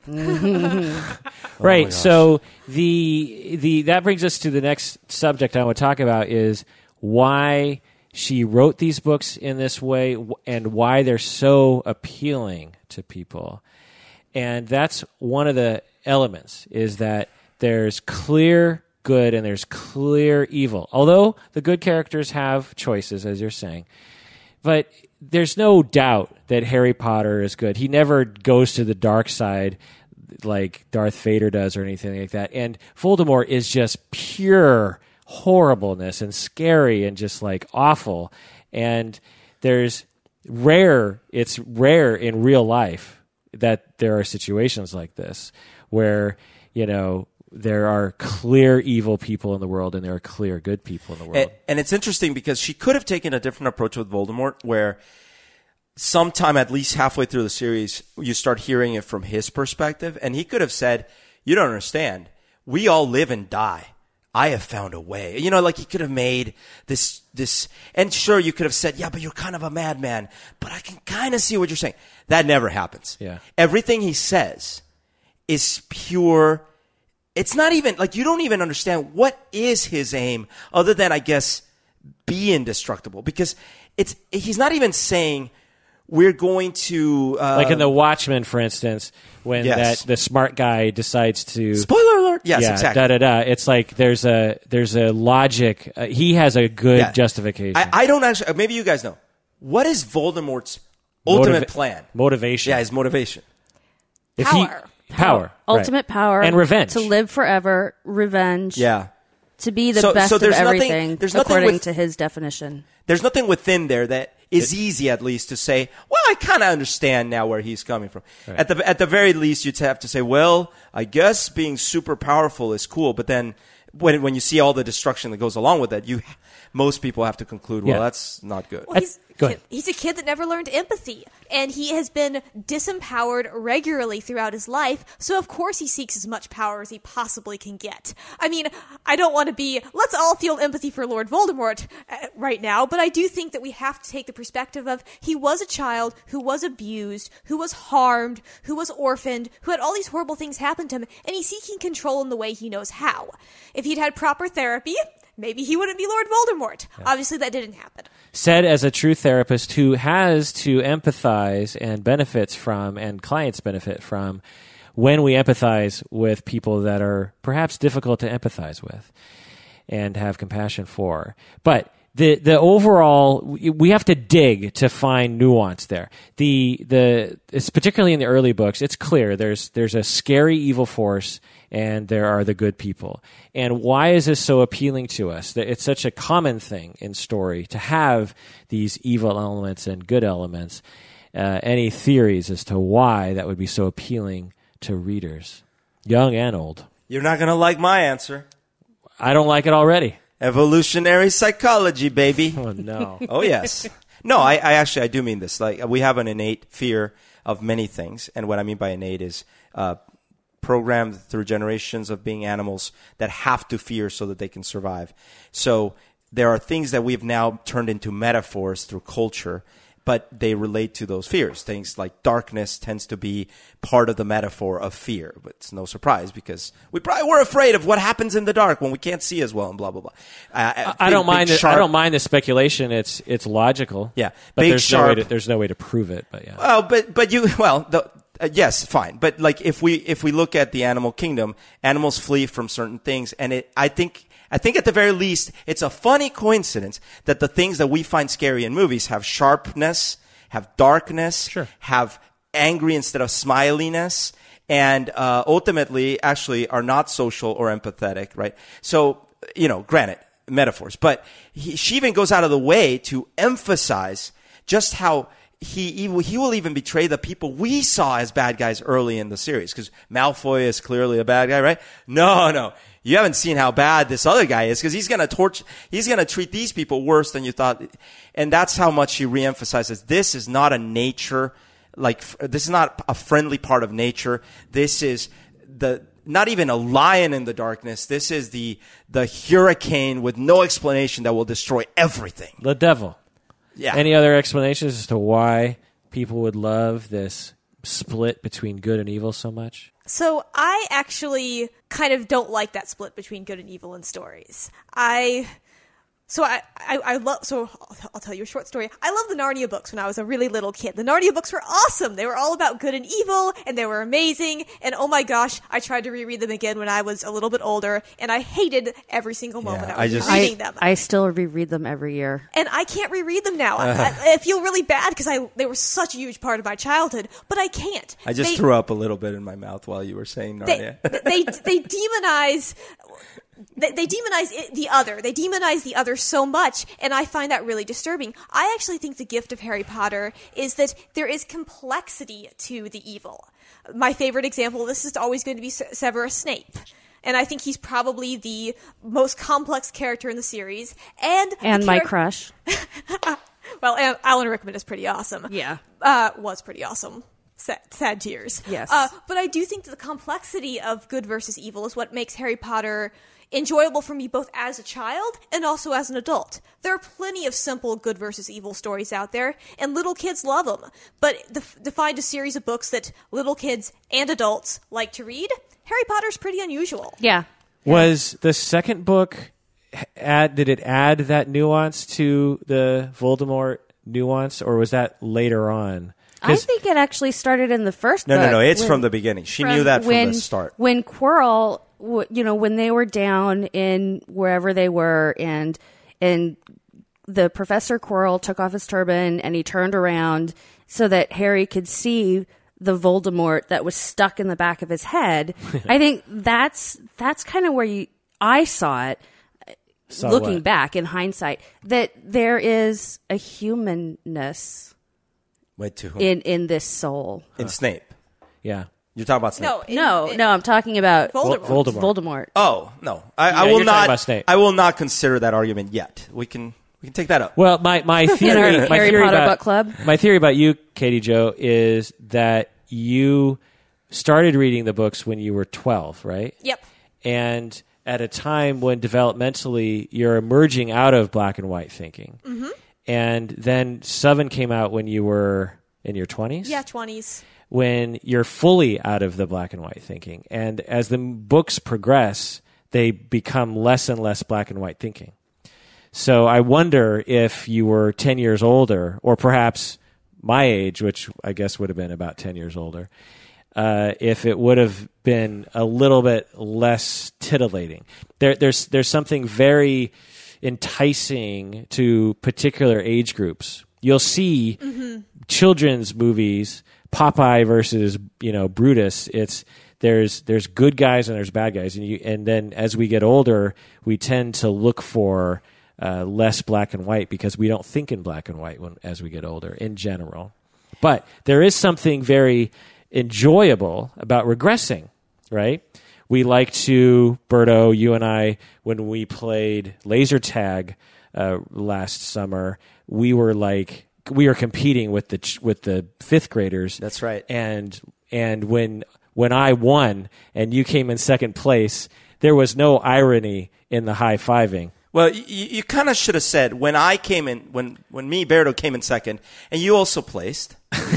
right. gosh. So the the that brings us to the next subject I want to talk about is why she wrote these books in this way w- and why they're so appealing to people. And that's one of the elements, is that there's clear good and there's clear evil. Although the good characters have choices, as you're saying. But there's no doubt that Harry Potter is good. He never goes to the dark side like Darth Vader does or anything like that. And Voldemort is just pure horribleness and scary and just like awful. And there's rare, it's rare in real life that there are situations like this where, you know, there are clear evil people in the world and there are clear good people in the world. And, and it's interesting because she could have taken a different approach with Voldemort, where sometime at least halfway through the series, you start hearing it from his perspective. And he could have said, you don't understand. We all live and die. I have found a way. You know, like he could have made this, this, and sure, you could have said, yeah, but you're kind of a madman, but I can kind of see what you're saying. That never happens. Yeah. Everything he says is pure. It's not even, like, you don't even understand what is his aim other than, I guess, be indestructible. Because it's, he's not even saying we're going to, uh, like in The Watchmen, for instance, when Yes. that the smart guy decides to spoiler alert. Yes, yeah, exactly. da da da. It's like there's a there's a logic. Uh, he has a good Yeah. justification. I, I don't actually, maybe you guys know. What is Voldemort's ultimate Motiva- plan? Motivation. Yeah, his motivation. If Power. He, power. right. Ultimate power. And revenge. To live forever. Revenge. Yeah. To be the So- best so of there's nothing- everything, there's nothing according with- to his definition. There's nothing within there that is easy, at least, to say, well, I kind of understand now where he's coming from. At the at the very least, you'd have to say, well, I guess being super powerful is cool, but then when when you see all the destruction that goes along with it, you most people have to conclude, well, Yeah. that's not good. Well, he's, Go ahead. he's a kid that never learned empathy, and he has been disempowered regularly throughout his life, so of course he seeks as much power as he possibly can get. I mean, I don't want to be, let's all feel empathy for Lord Voldemort uh, right now, but I do think that we have to take the perspective of he was a child who was abused, who was harmed, who was orphaned, who had all these horrible things happen to him, and he's seeking control in the way he knows how. If he'd had proper therapy, maybe he wouldn't be Lord Voldemort. Obviously, that didn't happen. Said as a true therapist who has to empathize and benefits from, and clients benefit from, when we empathize with people that are perhaps difficult to empathize with and have compassion for. But the the overall, we have to dig to find nuance there. The the it's particularly in the early books, it's clear there's there's a scary evil force and there are the good people. And why is this so appealing to us? That it's such a common thing in story to have these evil elements and good elements. Uh, any theories as to why that would be so appealing to readers, young and old? You're not going to like my answer. I don't like it already. Evolutionary psychology, baby. Oh no. Oh, yes. No, I, I actually, I do mean this. Like, we have an innate fear of many things. And what I mean by innate is uh, programmed through generations of being animals that have to fear so that they can survive. So there are things that we've now turned into metaphors through culture, but they relate to those fears. Things like darkness tends to be part of the metaphor of fear. But it's no surprise because we probably were afraid of what happens in the dark when we can't see as well and blah, blah, blah. Uh, I, I big- don't mind. big The, sharp- I don't mind the speculation. It's it's logical. Yeah. but Big there's no way sharp- to, there's no way to prove it. But yeah, Well, but but you well, the, uh, yes, fine. But like if we if we look at the animal kingdom, animals flee from certain things, and it I think I think at the very least it's a funny coincidence that the things that we find scary in movies have sharpness, have darkness, Sure. have angry instead of smiliness, and uh, ultimately actually are not social or empathetic, right? So you know, granted, metaphors, but he, she even goes out of the way to emphasize just how he he will even betray the people we saw as bad guys early in the series, because Malfoy is clearly a bad guy, right? No, no, you haven't seen how bad this other guy is, because he's gonna torch, he's gonna treat these people worse than you thought, and that's how much he reemphasizes. This is not a nature, like this is not a friendly part of nature. This is the not even a lion in the darkness. This is the the hurricane with no explanation that will destroy everything. the devil. Yeah. Any other explanations as to why people would love this split between good and evil so much? So I actually kind of don't like that split between good and evil in stories. I so I I, I love so I'll, I'll tell you a short story. I love the Narnia books when I was a really little kid. The Narnia books were awesome. They were all about good and evil, and they were amazing. And oh my gosh, I tried to reread them again when I was a little bit older, and I hated every single moment Yeah, I was I just- reading I, them. I still reread them every year. and I can't reread them now. Uh-huh. I, I feel really bad because I they were such a huge part of my childhood, but I can't. I just They- threw up a little bit in my mouth while you were saying they, Narnia. they they demonize they, they demonize it, the other. They demonize the other so much, and I find that really disturbing. I actually think the gift of Harry Potter is that there is complexity to the evil. My favorite example of this is always going to be Se- Severus Snape. And I think he's probably the most complex character in the series. And, And the my char- crush. Well, Al- Alan Rickman is pretty awesome. Yeah. Uh, was pretty awesome. Sad, sad tears. Yes. Uh, but I do think that the complexity of good versus evil is what makes Harry Potter enjoyable for me both as a child and also as an adult. There are plenty of simple good versus evil stories out there, and little kids love them. But the, to find a series of books that little kids and adults like to read, Harry Potter's pretty unusual. Yeah. Was the second book add? Did it add that nuance to the Voldemort nuance, or was that later on? I think it actually started in the first No, book. no, no. It's when- from the beginning. She from- knew that from when, the start. When Quirrell, w- you know, when they were down in wherever they were, and and the Professor Quirrell took off his turban and he turned around so that Harry could see the Voldemort that was stuck in the back of his head. I think that's that's kind of where you I saw it. Saw looking what? back in hindsight, that there is a humanness Wait, to whom? in in this soul. In Snape. Yeah. You're talking about Snape. No, in- No, in- no, I'm talking about Voldemort. Vol- Voldemort. Voldemort. Oh no, I, I Yeah, will you're talking not. about Snape. I will not consider that argument yet. We can we can take that up. Well, my my theory, our my Harry theory Potter about, book club. My theory about you, Katie Jo, is that you started reading the books when you were twelve, right? Yep. And at a time when developmentally you're emerging out of black and white thinking. Mm-hmm. And then Seven came out when you were in your twenties? Yeah, twenties. When you're fully out of the black and white thinking. And as the m- books progress, they become less and less black and white thinking. So I wonder if you were ten years older, or perhaps my age, which I guess would have been about ten years older, uh, if it would have been a little bit less titillating. There, there's there's something very enticing to particular age groups. You'll see mm-hmm. children's movies, Popeye versus you know Brutus. It's there's there's good guys and there's bad guys, and you and then as we get older, we tend to look for uh, less black and white because we don't think in black and white when as we get older in general. But there is something very enjoyable about regressing, right? We like to, Berto, you and I, when we played laser tag uh, last summer, we were like we were competing with the ch- with the fifth graders. That's right. And and when when I won and you came in second place, there was no irony in the high fiving. Well, you, you kind of should have said when I came in, when when me, Berto, came in second, and you also placed.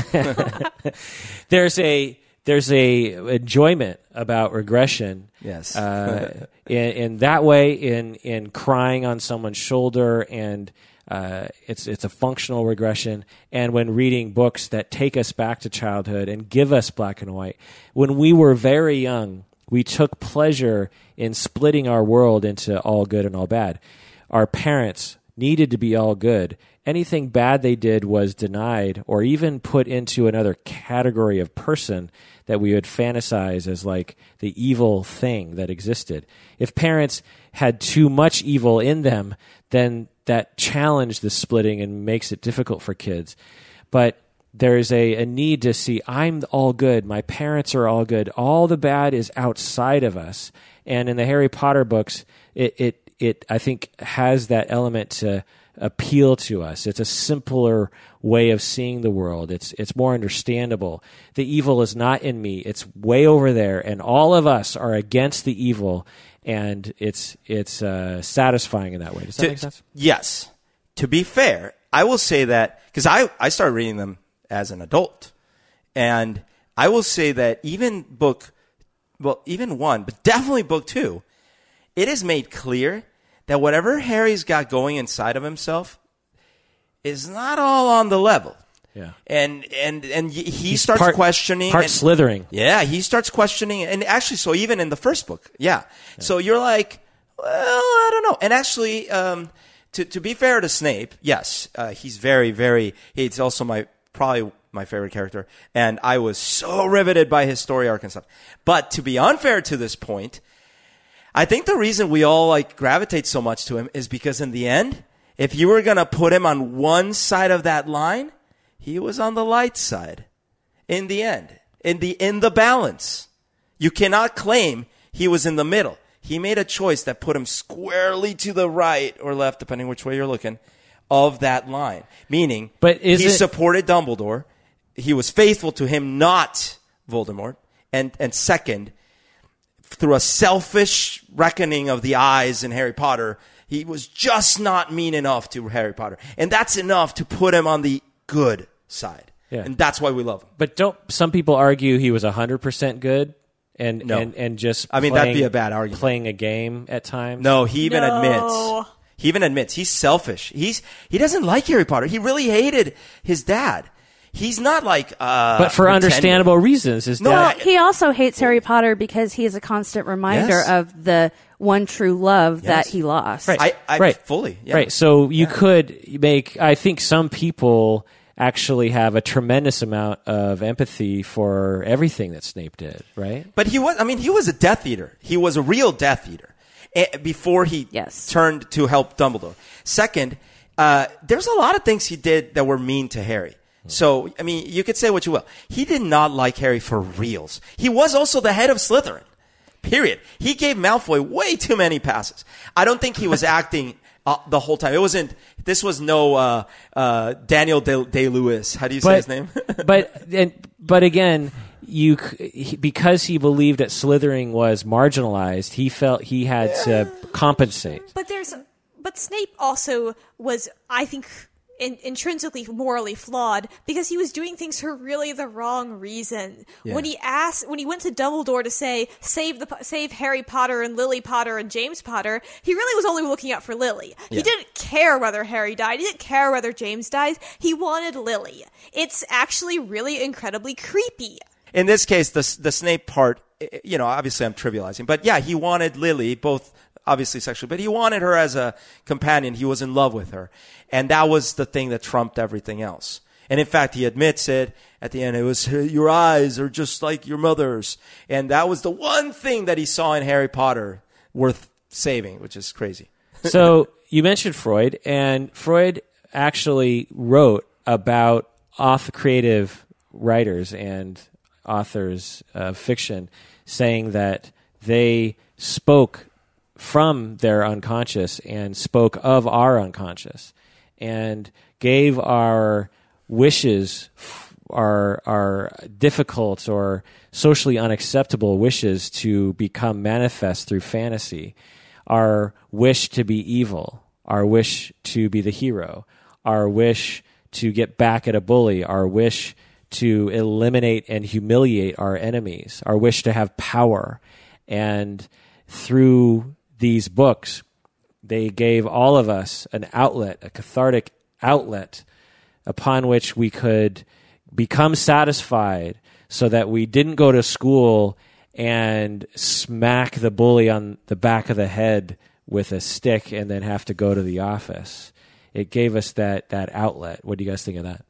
There's a there's a enjoyment about regression. Yes. uh, in, in that way, in in crying on someone's shoulder, and uh, it's it's a functional regression. And when reading books that take us back to childhood and give us black and white, when we were very young, we took pleasure in splitting our world into all good and all bad. Our parents needed to be all good. Anything bad they did was denied or even put into another category of person that we would fantasize as like the evil thing that existed. If parents had too much evil in them, then that challenged the splitting and makes it difficult for kids. But there's a, a need to see, I'm all good, my parents are all good, all the bad is outside of us. And in the Harry Potter books, it, it, it I think, has that element to appeal to us. It's a simpler way of seeing the world. It's it's more understandable. The evil is not in me. It's way over there, and all of us are against the evil, and it's it's uh, satisfying in that way. Does that To- make sense? Yes. To be fair, I will say that, because I, I started reading them as an adult, and I will say that even book, well, even one, but definitely book two, it is made clear that whatever Harry's got going inside of himself is not all on the level. Yeah. And and and y- he He's starts part- questioning. part and- slithering. Yeah, he starts questioning. And actually, so even in the first book, yeah. yeah. So you're like, well, I don't know. And actually, um, to to be fair to Snape, yes, uh, he's very, very, he's also my, probably my favorite character. And I was so riveted by his story arc and stuff. But to be unfair to this point, I think the reason we all like gravitate so much to him is because in the end, if you were going to put him on one side of that line, he was on the light side. In the end, in the in the balance. You cannot claim he was in the middle. He made a choice that put him squarely to the right or left, depending which way you're looking, of that line. Meaning, But is he it- supported Dumbledore. He was faithful to him, not Voldemort. And and second, through a selfish reckoning of the eyes in Harry Potter, he was just not mean enough to Harry Potter. And that's enough to put him on the good side. Yeah. And that's why we love him. But don't some people argue he was one hundred percent good and, No. and, and just I mean, that'd playing- be a bad argument. playing a game at times? No, he even No. admits. He even admits he's selfish. He's he doesn't like Harry Potter. He really hated his dad. He's not like uh But for pretending. understandable reasons. His No, dad, I- He also hates Harry Potter because he is a constant reminder Yes. of the one true love that Yes. he lost. Right. I, I Right. fully. Yeah. Right. So you could make, I think some people actually have a tremendous amount of empathy for everything that Snape did, right? But he was, I mean, he was a Death Eater. He was a real Death Eater eh, before he Yes. turned to help Dumbledore. Second, uh, there's a lot of things he did that were mean to Harry. So, I mean, you could say what you will. He did not like Harry for reals. He was also the head of Slytherin. Period. He gave Malfoy way too many passes. I don't think he was acting uh, the whole time. It wasn't, this was no uh, uh, Daniel Day- Day-Lewis. How do you say But- his name? but and, but again, you c- he, because he believed that Slytherin was marginalized, he felt he had to compensate. But there's, but Snape also was, I think, in, intrinsically morally flawed because he was doing things for really the wrong reason. Yeah. When he asked, when he went to Dumbledore to say save the save Harry Potter and Lily Potter and James Potter, he really was only looking out for Lily. Yeah. He didn't care whether Harry died. He didn't care whether James died. He wanted Lily. It's actually really incredibly creepy. In this case, the the Snape part, eh, you know, obviously I'm trivializing, but yeah, he wanted Lily, both obviously sexually, but he wanted her as a companion. He was in love with her. And that was the thing that trumped everything else. And in fact, he admits it at the end. It was, your eyes are just like your mother's. And that was the one thing that he saw in Harry Potter worth saving, which is crazy. So you mentioned Freud, and Freud actually wrote about author, creative writers and authors of fiction, saying that they spoke from their unconscious and spoke of our unconscious and gave our wishes, our our difficult or socially unacceptable wishes to become manifest through fantasy, our wish to be evil, our wish to be the hero, our wish to get back at a bully, our wish to eliminate and humiliate our enemies, our wish to have power. And through these books, they gave all of us an outlet, a cathartic outlet upon which we could become satisfied so that we didn't go to school and smack the bully on the back of the head with a stick and then have to go to the office. It gave us that, that outlet. What do you guys think of that?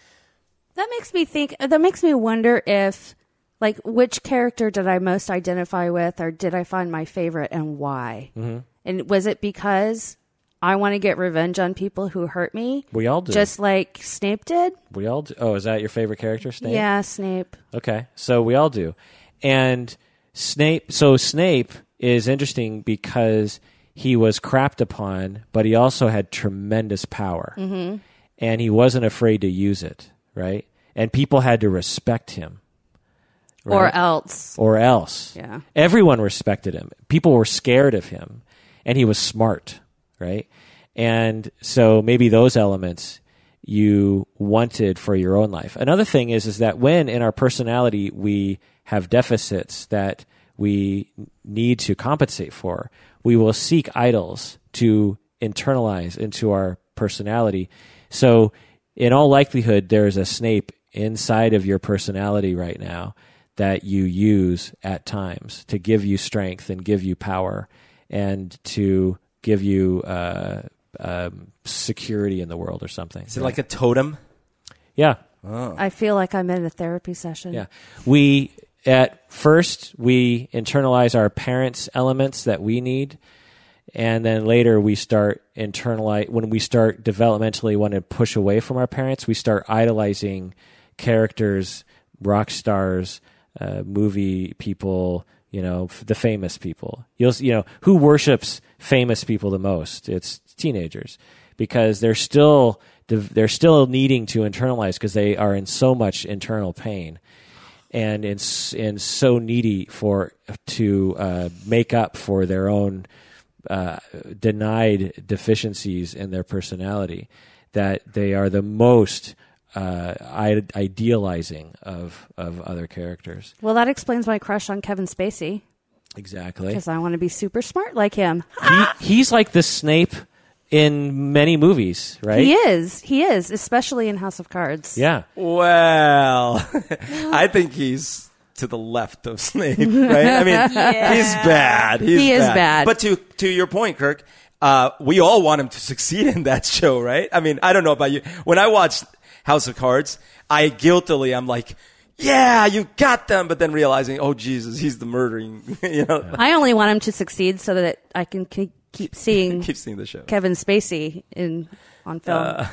That makes me think, that makes me wonder if, like, which character did I most identify with, or did I find my favorite and why? Mm-hmm. And was it because I want to get revenge on people who hurt me? We all do. Just like Snape did? We all do. Oh, is that your favorite character, Snape? Yeah, Snape. Okay, so we all do. And Snape, so Snape is interesting because he was crapped upon, but he also had tremendous power. Mm-hmm. And he wasn't afraid to use it, right? And people had to respect him. Right? Or else. Or else. Yeah. Everyone respected him. People were scared of him. And he was smart, right? And so maybe those elements you wanted for your own life. Another thing is, is that when in our personality we have deficits that we need to compensate for, we will seek idols to internalize into our personality. So in all likelihood, there's a Snape inside of your personality right now that you use at times to give you strength and give you power and to give you uh, um, security in the world or something. Is it like a totem? Yeah. I feel like I'm in a therapy session. Yeah. We, at first, we internalize our parents' elements that we need. And then later we start internalize, when we start developmentally want to push away from our parents, we start idolizing characters, rock stars, uh, movie people, you know, f- the famous people. You'll, you know, who worships famous people the most? It's teenagers. because they're still they're still needing to internalize because they are in so much internal pain and in in so needy for to uh, make up for their own uh, denied deficiencies in their personality that they are the most uh, idealizing of of other characters. Well, that explains my crush on Kevin Spacey. Exactly. Because I want to be super smart like him. He, he's like the Snape in many movies, right? He is. He is, especially in House of Cards. Yeah. Well, I think he's to the left of Snape, right? I mean, Yeah. he's bad. He's He is bad. bad. But to to your point, Kirk, uh, we all want him to succeed in that show, right? I mean, I don't know about you. When I watched House of Cards, I guiltily, I'm like, yeah, you got them, but then realizing, oh Jesus, he's the murdering, you know. I only want him to succeed so that I can ke- keep seeing Keep seeing the show. Kevin Spacey in on film. Uh,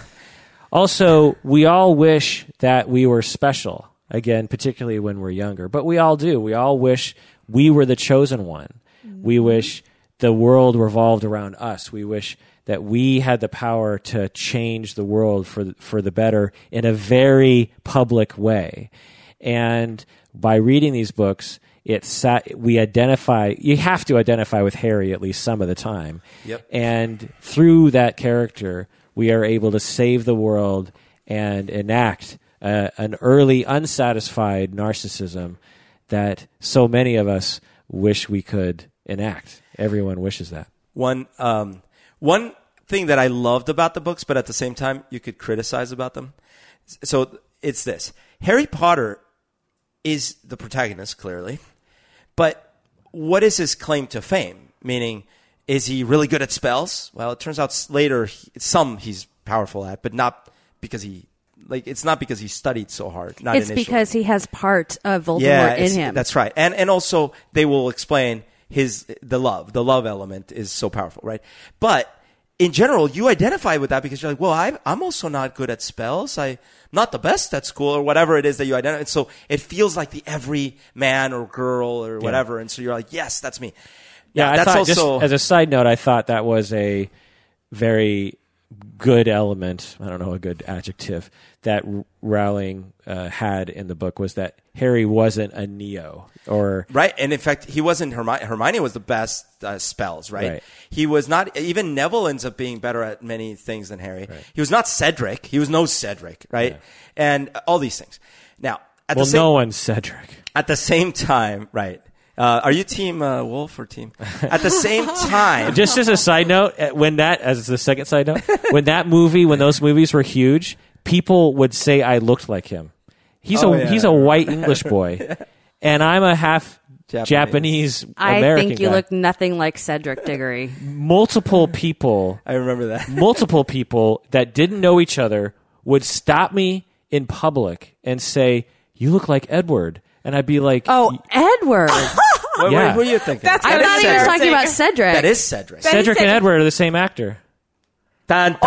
Also, we all wish that we were special, again, particularly when we're younger. But we all do. We all wish we were the chosen one. We wish the world revolved around us. We wish that we had the power to change the world for for the better in a very public way. And by reading these books, it sat, we identify, you have to identify with Harry at least some of the time. Yep. And through that character, we are able to save the world and enact uh, an early unsatisfied narcissism that so many of us wish we could enact. Everyone wishes that. One um, one thing that I loved about the books, but at the same time you could criticize about them. So it's this: Harry Potter is the protagonist, clearly, but what is his claim to fame? Meaning, is he really good at spells? Well, it turns out later he, some he's powerful at, but not because he like it's not because he studied so hard. Not it's initially. because he has part of Voldemort yeah, in it's- him. That's right. And and also they will explain his the love. The love element is so powerful, right? But in general, you identify with that because you're like, well, I, I'm also not good at spells. I'm not the best at school or whatever it is that you identify. And so it feels like the every man or girl or whatever. And so you're like, yes, that's me. Yeah, I that's thought, also just as a side note, I thought that was a very good element. I don't know a good adjective that R- Rowling uh, had in the book was that Harry wasn't a Neo or right. And in fact, he wasn't Hermione. Hermione was the best uh, spells, right? Right. He was not, even Neville ends up being better at many things than Harry. Right. He was not Cedric. He was no Cedric, right? Yeah. And all these things. Now, at well, the same, no one's Cedric. At the same time, right. Uh, are you team uh, Wolf or team? At the same time. Just as a side note, uh, when that, as the second side note, when that movie, when those movies were huge, people would say I looked like him. He's Oh, a yeah. he's a white English boy, and I'm a half Japanese. Japanese, I American think you guy. look nothing like Cedric Diggory. Multiple people, I remember that. multiple people that didn't know each other would stop me in public and say, "You look like Edward," and I'd be like, Oh, Edward. What, Yeah. what, who are you thinking? That's I That thought is he was Cedric. talking about Cedric. That is Cedric. That- Cedric and Cedric. Edward are the same actor." Dun, dun,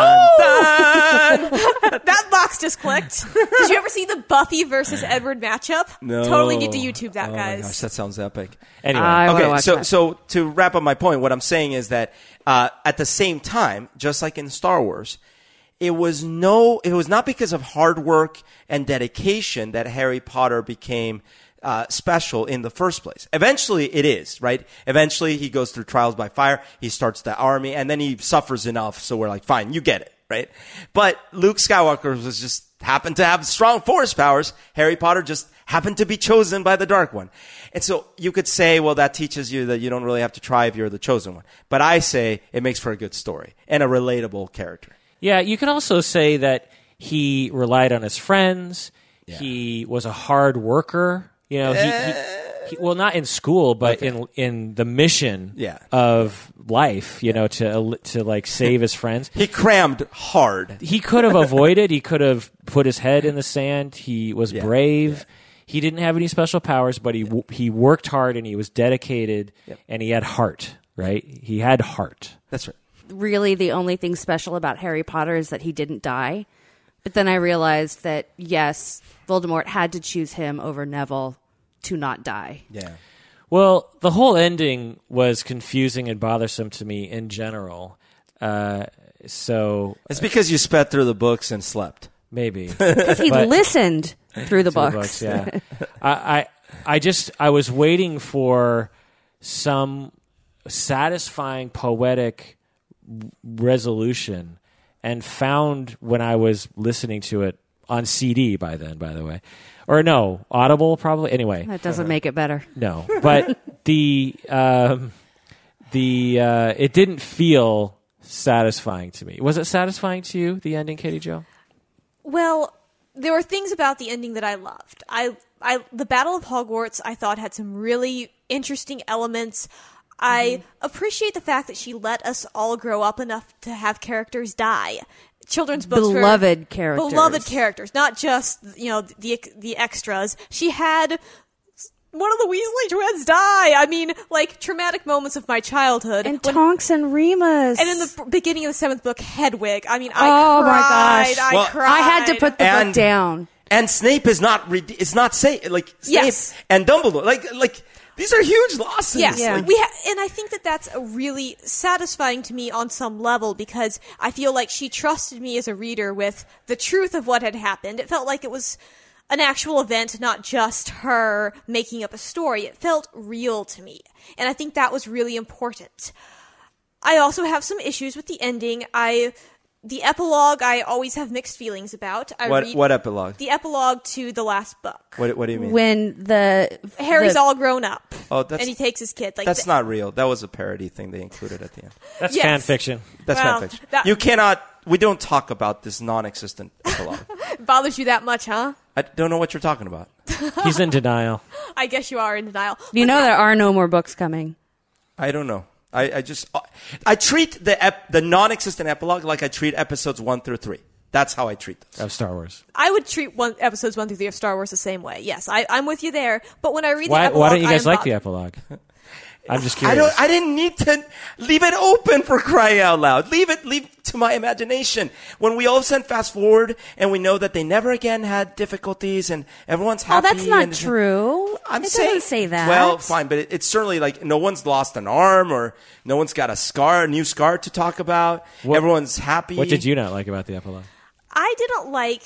dun. That box just clicked. Did you ever see the Buffy versus Edward matchup? No. Totally need to YouTube that, Oh my guys. gosh, that sounds epic. Anyway, I wanna Okay, watch so that. so to wrap up my point, what I'm saying is that uh, at the same time, just like in Star Wars, it was no, it was not because of hard work and dedication that Harry Potter became uh, special in the first place. Eventually, it is right. Eventually, he goes through trials by fire. He starts the army, and then he suffers enough. So we're like, fine, you get it, right? But Luke Skywalker was just happened to have strong force powers. Harry Potter just happened to be chosen by the Dark One. And so you could say, well, that teaches you that you don't really have to try if you're the chosen one. But I say it makes for a good story and a relatable character. yeah, you can also say that he relied on his friends. He was a hard worker. You know, he, he, he well, not in school, but Okay. in in the mission Yeah. of life. You know, to to like save his friends. He crammed hard. He could have avoided. He could have put his head in the sand. He was Yeah, brave. He didn't have any special powers, but he w he worked hard and he was dedicated, Yep. and he had heart. Right? He had heart. That's right. Really, the only thing special about Harry Potter is that he didn't die. But then I realized that, yes, Voldemort had to choose him over Neville to not die. Yeah. Well, the whole ending was confusing and bothersome to me in general. Uh, so It's because you sped through the books and slept. maybe. Because he But- listened through the to the books. books, yeah. I, I I just I was waiting for some satisfying poetic resolution, and found when I was listening to it on C D by then, by the way, or no, Audible probably. Anyway, That doesn't make it better. no, but the um, the uh, it didn't feel satisfying to me. Was it satisfying to you, the ending, Katie Jo? Well, there were things about the ending that I loved. I, I, the Battle of Hogwarts, I thought had some really interesting elements. I appreciate the fact that she let us all grow up enough to have characters die. Children's books were Beloved characters. beloved characters, not just you know the the extras. She had one of the Weasley twins die. I mean, like traumatic moments of my childhood. And When- Tonks and Remus. and in the b- beginning of the seventh book, Hedwig. I mean, I Oh, my cried. gosh. I Well, cried. I had to put the And- book down. And Snape is not re- it's not say like Snape Yes. and Dumbledore. Like like these are huge losses. Yes, Yeah. Like, we ha- and I think that that's a really satisfying to me on some level because I feel like she trusted me as a reader with the truth of what had happened. It felt like it was an actual event, not just her making up a story. It felt real to me, and I think that was really important. I also have some issues with the ending. I the epilogue I always have mixed feelings about. I what read what epilogue? the epilogue to the last book. What what do you mean? When the Harry's the- all grown up, Oh, that's- and he takes his kid. Like That's th- not real. That was a parody thing they included at the end. That's Yes. fan fiction. That's Well, fan fiction. that- You cannot. We don't talk about this non-existent epilogue. bothers you that much, huh? I don't know what you're talking about. He's in denial. I guess you are in denial. You know there are no more books coming. I don't know. I, I just I treat the ep, the non-existent epilogue like I treat episodes one through three. That's how I treat them. Of Star Wars. I would treat one episodes one through three of Star Wars the same way. Yes, I, I'm with you there. But when I read the Why, epilogue, why don't you I guys am like the bothered. epilogue? I'm just I curious. don't. I didn't need to leave it open for crying out loud. Leave it. Leave to my imagination. When we all of a sudden fast forward and we know that they never again had difficulties and everyone's Oh, happy. that's not and- true. I'm it saying, doesn't say that. Well, fine, but it, it's certainly like no one's lost an arm or no one's got a scar, a new scar to talk about. What- Everyone's happy. What did you not like about the epilogue? I didn't like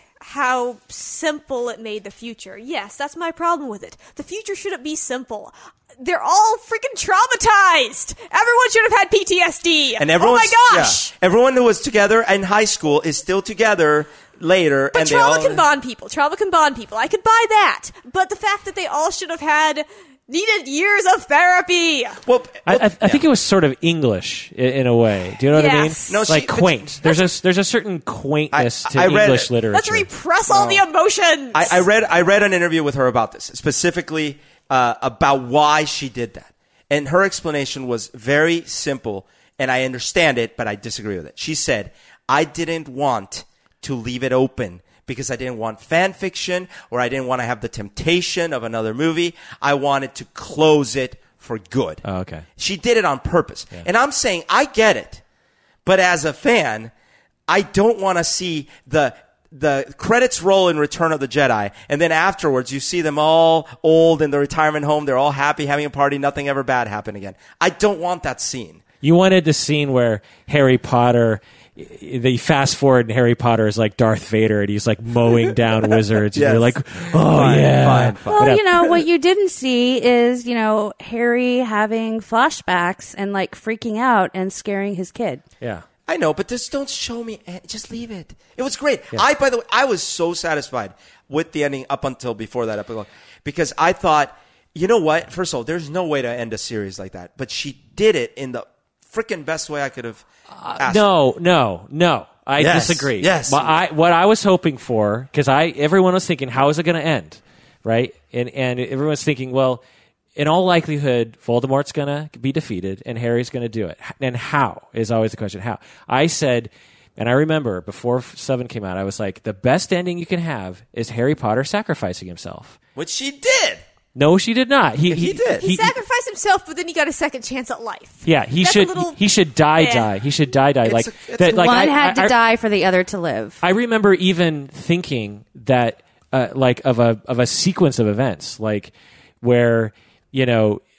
how simple it made the future. Yes, that's my problem with it. The future shouldn't be simple. They're all freaking traumatized. Everyone should have had P T S D. And everyone, oh my gosh. yeah, everyone who was together in high school is still together later. But and they trauma all, can bond people. Trauma can bond people. I could buy that. But the fact that they all should have had needed years of therapy. Well, I, well, I, I think it was sort of English in, in a way. Do you know what Yes. I mean? No, she- like but- quaint. There's a there's a certain quaintness I- to I read English it. literature. Let's repress all the emotions. I, I read I read an interview with her about this, specifically uh, about why she did that. And her explanation was very simple, and I understand it, but I disagree with it. She said, I didn't want to leave it open because I didn't want fan fiction or I didn't want to have the temptation of another movie. I wanted to close it for good. Oh, okay. She did it on purpose. And I'm saying, I get it. But as a fan, I don't want to see the the credits roll in Return of the Jedi, and then afterwards you see them all old in the retirement home. They're all happy, having a party. Nothing ever bad happened again. I don't want that scene. You wanted the scene where Harry Potter, they fast forward and Harry Potter is like Darth Vader and he's like mowing down wizards. And Yes. you're like, oh, Fine, yeah. fine, fine. Well, Whatever. you know, what you didn't see is, you know, Harry having flashbacks and like freaking out and scaring his kid. Yeah. I know, but just don't show me. eh, Just leave it. It was great. I, by the way, I was so satisfied with the ending up until before that epilogue because I thought, you know what? First of all, there's no way to end a series like that, but she did it in the freaking best way I could have asked. No, no, no. I Yes, disagree. yes. But I, what I was hoping for, because I, everyone was thinking, how is it going to end, right? And and everyone's thinking, well, in all likelihood, Voldemort's going to be defeated, and Harry's going to do it. And how is always the question. How? I said, and I remember before Seven came out, I was like, the best ending you can have is Harry Potter sacrificing himself. Which she did. No, she did not. He, He did. he, sacrificed himself, but then he got a second chance at life. Yeah, he That's a should. little- he should die. Eh. Die. He should die. Die. It's like a- it's that. a- Like One I, had to I, die for the other to live. I remember even thinking that, uh, like, of a of a sequence of events, like where you know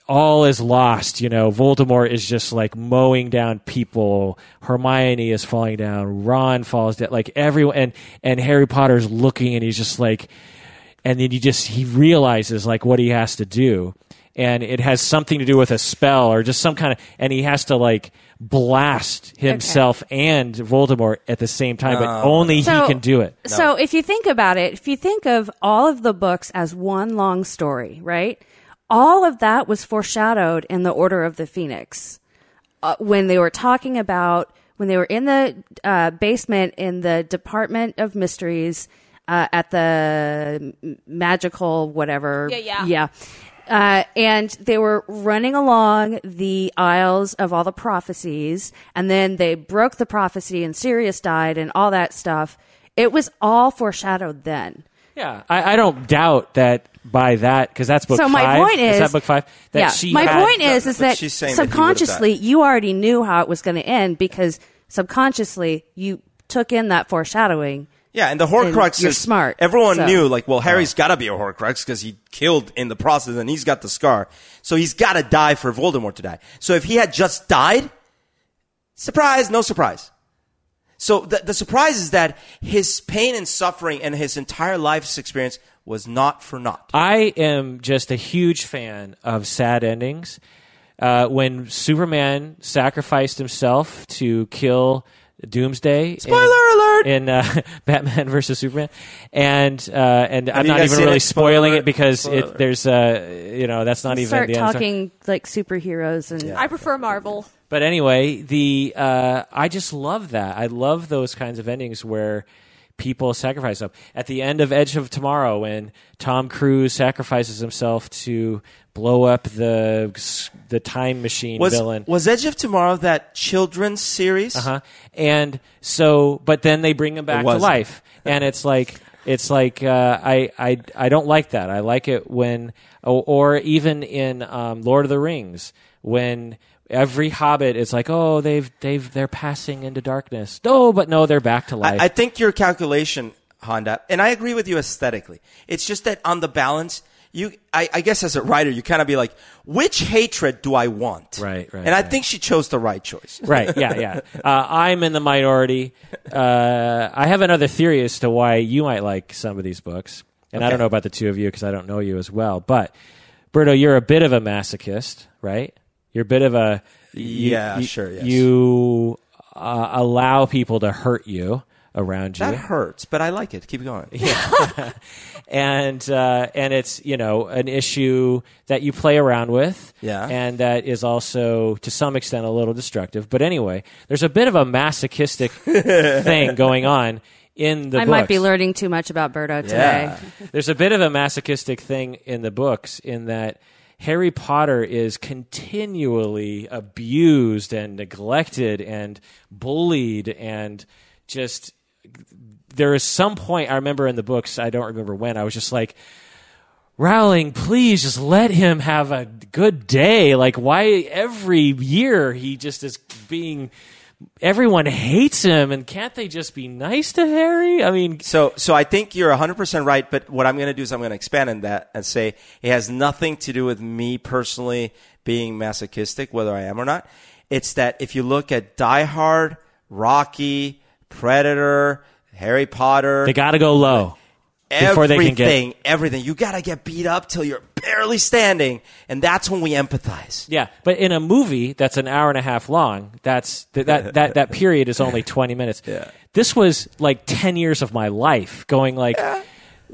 all is lost. You know, Voldemort is just like mowing down people. Hermione is falling down. Ron falls down. Like everyone, and and Harry Potter's looking, and he's just like, and then you just he realizes like what he has to do, and it has something to do with a spell or just some kind of, and he has to like blast himself okay. and Voldemort at the same time, but uh, only so, he can do it. So no. if you think about it, if you think of all of the books as one long story, right? All of that was foreshadowed in the Order of the Phoenix. Uh, when they were talking about, when they were in the uh, basement in the Department of Mysteries uh, at the magical whatever. Yeah, yeah. Yeah. Uh, and they were running along the aisles of all the prophecies, and then they broke the prophecy and Sirius died and all that stuff. It was all foreshadowed then. Yeah, I, I don't doubt that by that, because that's book so five. So my point is, is that book five? That yeah, she my had, point is, is that subconsciously that you already knew how it was going to end because subconsciously you took in that foreshadowing. Yeah, and the Horcrux and you're is smart. Everyone so. knew, like, well, Harry's got to be a Horcrux because he killed in the process, and he's got the scar, so he's got to die for Voldemort to die. So if he had just died, surprise, no surprise. So the, the surprise is that his pain and suffering and his entire life's experience was not for naught. I am just a huge fan of sad endings. Uh, when Superman sacrificed himself to kill Doomsday. Spoiler in, alert! In uh, Batman versus Superman. And uh, and Have I'm you not guys even seen really it? spoiling Spoiler it because Spoiler it, there's, uh, you know, that's not even Start the end. talking like superheroes. and I prefer Marvel. But anyway, the uh, I just love that. I love those kinds of endings where people sacrifice them. At the end of Edge of Tomorrow, when Tom Cruise sacrifices himself to blow up the the time machine was, villain. Was Edge of Tomorrow that children's series? Uh-huh. And so, but then they bring him back to life. And it's like, it's like, uh, I, I, I don't like that. I like it when, or, or even in um, Lord of the Rings, when every hobbit is like, oh, they've they've they're passing into darkness. No, but no, they're back to life. I, I think your calculation, Honda, and I agree with you aesthetically. It's just that on the balance, you, I, I guess as a writer, you kind of be like, which hatred do I want? Right, right. And I right. think she chose the right choice. Right, yeah, yeah. Uh, I'm in the minority. Uh, I have another theory as to why you might like some of these books. And okay. I don't know about the two of you because I don't know you as well. But, Berto, you're a bit of a masochist, right? You're a bit of a... You, yeah, you, sure, yes. You uh, allow people to hurt you around you. That hurts, but I like it. Keep going. Yeah. and uh, and it's, you know, an issue that you play around with. Yeah. And that is also, to some extent, a little destructive. But anyway, there's a bit of a masochistic thing going on in the I books. might be learning too much about Berto today. Yeah. There's a bit of a masochistic thing in the books in that Harry Potter is continually abused and neglected and bullied and just... There is some point, I remember in the books, I don't remember when, I was just like, Rowling, please just let him have a good day. Like, why every year he just is being... Everyone hates him, and can't they just be nice to Harry? I mean... So so I think you're one hundred percent right, but what I'm going to do is I'm going to expand on that and say it has nothing to do with me personally being masochistic, whether I am or not. It's that if you look at Die Hard, Rocky, Predator, Harry Potter... They got to go low before they can get... Everything, everything. You got to get beat up till you're barely standing, and that's when we empathize. Yeah, but in a movie that's an hour and a half long, that's that that that, that period is only twenty minutes. Yeah. This was like ten years of my life going like... Yeah.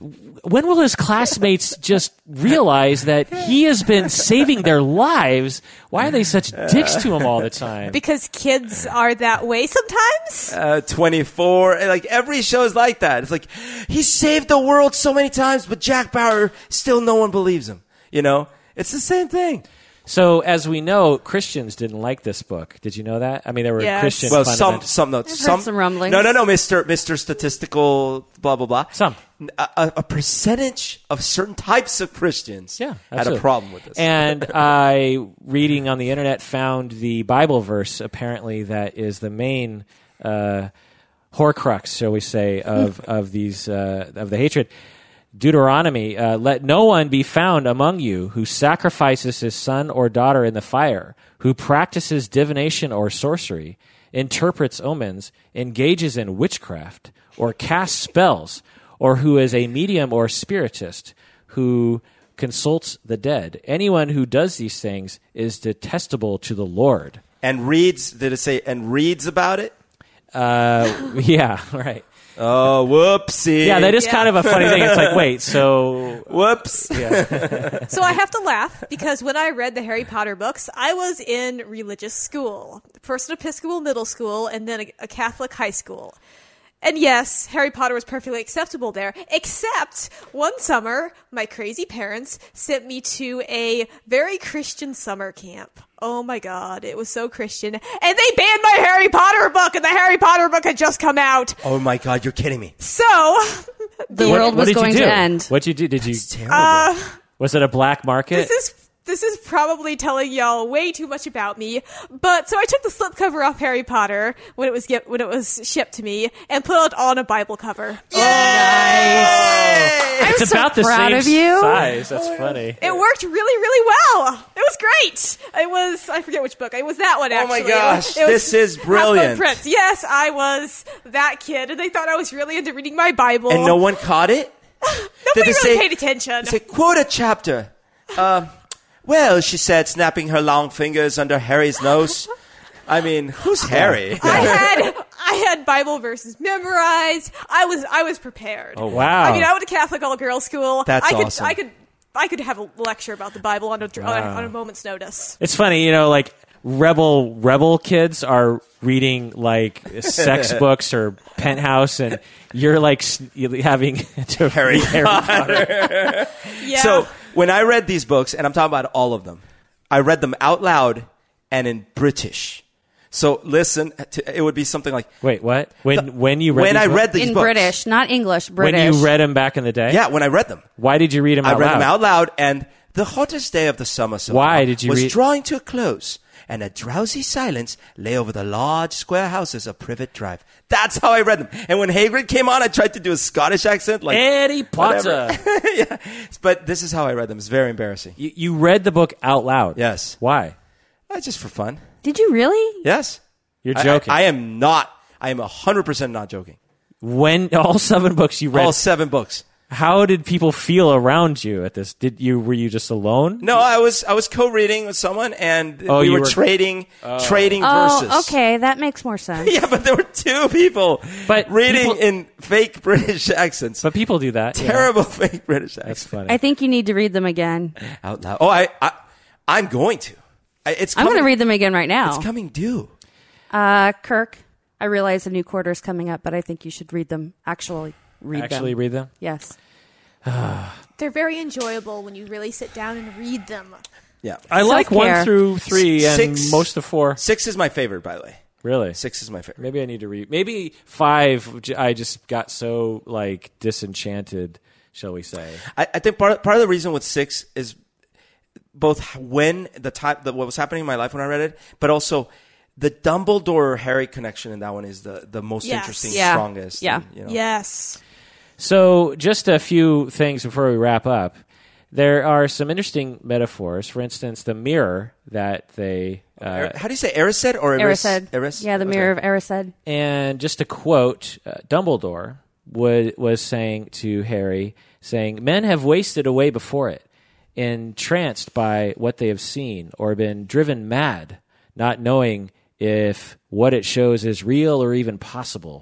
When will his classmates just realize that he has been saving their lives? Why are they such dicks to him all the time? Because kids are that way sometimes. Uh, twenty-four, like every show is like that. It's like, he saved the world so many times, but Jack Bauer, still no one believes him. You know? It's the same thing. So, as we know, Christians didn't like this book. Did you know that? I mean, there were yes. Christian Well, some, fundamentals. some, no, I've some, heard some rumblings. No, no, no, Mister Mister Statistical, blah blah blah. Some, a, a, a percentage of certain types of Christians, yeah, had absolutely. a problem with this. And I, reading on the internet, found the Bible verse apparently that is the main uh, Horcrux, shall we say, of of these uh, of the hatred. Deuteronomy, uh, let no one be found among you who sacrifices his son or daughter in the fire, who practices divination or sorcery, interprets omens, engages in witchcraft, or casts spells, or who is a medium or spiritist, who consults the dead. Anyone who does these things is detestable to the Lord. And reads, did it say, and reads about it? Uh, yeah, right. Oh, whoopsie. Yeah, that is Yeah. kind of a funny thing. It's like, wait, so... Whoops. Yeah. So I have to laugh because when I read the Harry Potter books, I was in religious school, first an Episcopal middle school and then a, a Catholic high school. And yes, Harry Potter was perfectly acceptable there, except one summer, my crazy parents sent me to a very Christian summer camp. Oh my God, it was so Christian. And they banned my Harry Potter book, and the Harry Potter book had just come out. Oh my God, you're kidding me. So, The What- world what was did you going do? to end. What'd you do? Did you... It's terrible. uh, Was it a black market? this is this is probably telling y'all way too much about me. But so I took the slipcover off Harry Potter when it was get, when it was shipped to me and put it on a Bible cover. I'm it's so about the proud same of you. size. That's funny. It worked really, really well. It was great. It was, I forget which book. It was that one, Oh my actually. gosh, It was- this is Half-Blood brilliant. Prince. Yes, I was that kid, and they thought I was really into reading my Bible. And no one caught it? Nobody Did they really say- paid attention. Say, quote a chapter. Um, well, she said, snapping her long fingers under Harry's nose. I mean, who's Harry? I had I had Bible verses memorized. I was I was prepared. Oh, wow. I mean, I went to Catholic all girls school. That's I could awesome. I could I could have a lecture about the Bible on a, on, a Wow. on a moment's notice. It's funny, you know, like rebel rebel kids are reading like sex books or Penthouse, and you're like s- you're having to Harry read Harry Potter. Yeah. So when I read these books, and I'm talking about all of them, I read them out loud and in British. So listen, to, it would be something like, Wait, what? When when you read when these I books? read these In books. British, not English, British. when you read them back in the day, Yeah, when I read them. Why did you read them I out read loud? them out loud, and the hottest day of the summer so Why far did you was read- drawing to a close, and a drowsy silence lay over the large square houses of Privet Drive. That's how I read them. And when Hagrid came on, I tried to do a Scottish accent, like Harry Potter. whatever. Yeah, but this is how I read them. It's very embarrassing. you, you read the book out loud. Yes, Why? uh, just for fun. Did you really? Yes, You're I- joking. I, I am not. I am a hundred percent not joking. when all seven books you read, All seven books. how did people feel around you at this? Did you were you just alone? No, I was I was co-reading with someone, and Oh, we you were, were- trading trading Oh, verses. okay. That makes more sense. Yeah, but there were two people But reading people- in fake British accents. But people do that. yeah. Terrible fake British That's accents funny. I think you need to read them again. out loud. Oh, I, I I'm going to. I, it's I'm coming, going to read them again right now. It's coming due. Uh, Kirk, I realize a new quarter is coming up, but I think you should read them. Actually, read Actually, them. read them. Yes. They're very enjoyable when you really sit down and read them. Yeah, I like Self-care. one through three and Six. most of four. six is my favorite, by the way. Really? Six is my favorite. Maybe I need to read. Maybe five. j- I just got so like disenchanted, shall we say? I, I think part part of the reason with six is both when the time the, what was happening in my life when I read it, but also the Dumbledore Harry connection in that one is the the most Yes. interesting, Yeah. strongest. Yeah. and, you know. Yes. So, just a few things before we wrap up. There are some interesting metaphors. For instance, the mirror that they. Uh, Er- How do you say Erised or Eris? Erised. Eris? Yeah, the Okay. mirror of Erised. And just to quote, uh, Dumbledore would, was saying to Harry, saying, "Men have wasted away before it, entranced by what they have seen, or been driven mad, not knowing if what it shows is real or even possible."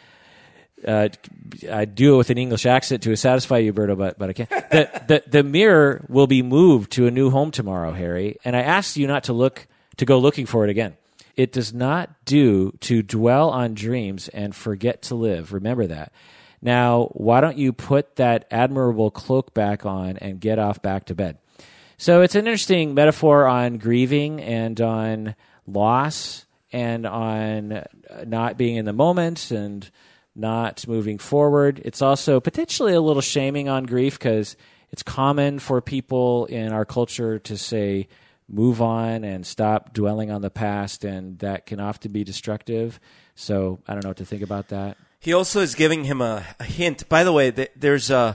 Uh, I do it with an English accent to satisfy you, Berto, but, but I can't. The, the, the mirror will be moved to a new home tomorrow, Harry, and I ask you not to look to go looking for it again. It does not do to dwell on dreams and forget to live. Remember that. Now, why don't you put that admirable cloak back on and get off back to bed? So it's an interesting metaphor on grieving and on loss and on not being in the moment and not moving forward. It's also potentially a little shaming on grief because it's common for people in our culture to say, move on and stop dwelling on the past, and that can often be destructive. So I don't know what to think about that. He also is giving him a, a hint. By the way, th- there's a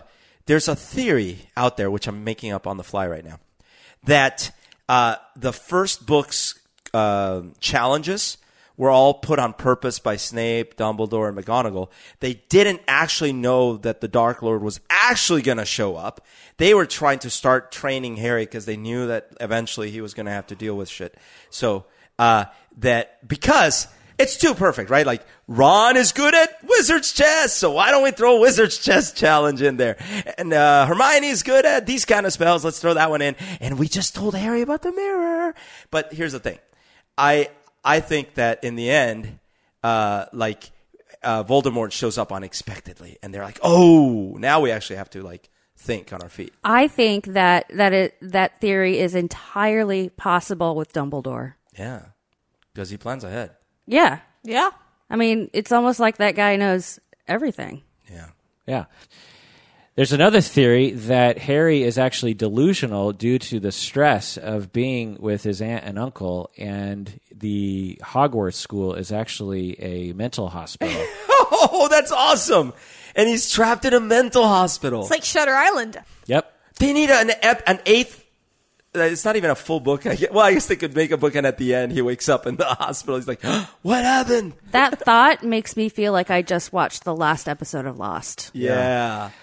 there's a theory out there, which I'm making up on the fly right now, that uh, the first book's uh, challenges were all put on purpose by Snape, Dumbledore, and McGonagall. They didn't actually know that the Dark Lord was actually going to show up. They were trying to start training Harry because they knew that eventually he was going to have to deal with shit. So uh, that because it's too perfect, right? Like Ron is good at wizard's chess, so why don't we throw a wizard's chess challenge in there? And uh, Hermione's good at these kind of spells. Let's throw that one in. And we just told Harry about the mirror. But here's the thing. I I think that in the end, uh, like uh, Voldemort shows up unexpectedly, and they're like, "Oh, now we actually have to like think on our feet." I think that that it, that theory is entirely possible with Dumbledore. Yeah, because he plans ahead. Yeah. Yeah. I mean, it's almost like that guy knows everything. Yeah. Yeah. There's another theory that Harry is actually delusional due to the stress of being with his aunt and uncle, and the Hogwarts school is actually a mental hospital. Oh, that's awesome! And he's trapped in a mental hospital. It's like Shutter Island. Yep. They need an ep- an eighth. Uh, it's not even a full book. I guess. Well, I guess they could make a book, and at the end, he wakes up in the hospital. He's like, "What happened?" That thought makes me feel like I just watched the last episode of Lost. Yeah.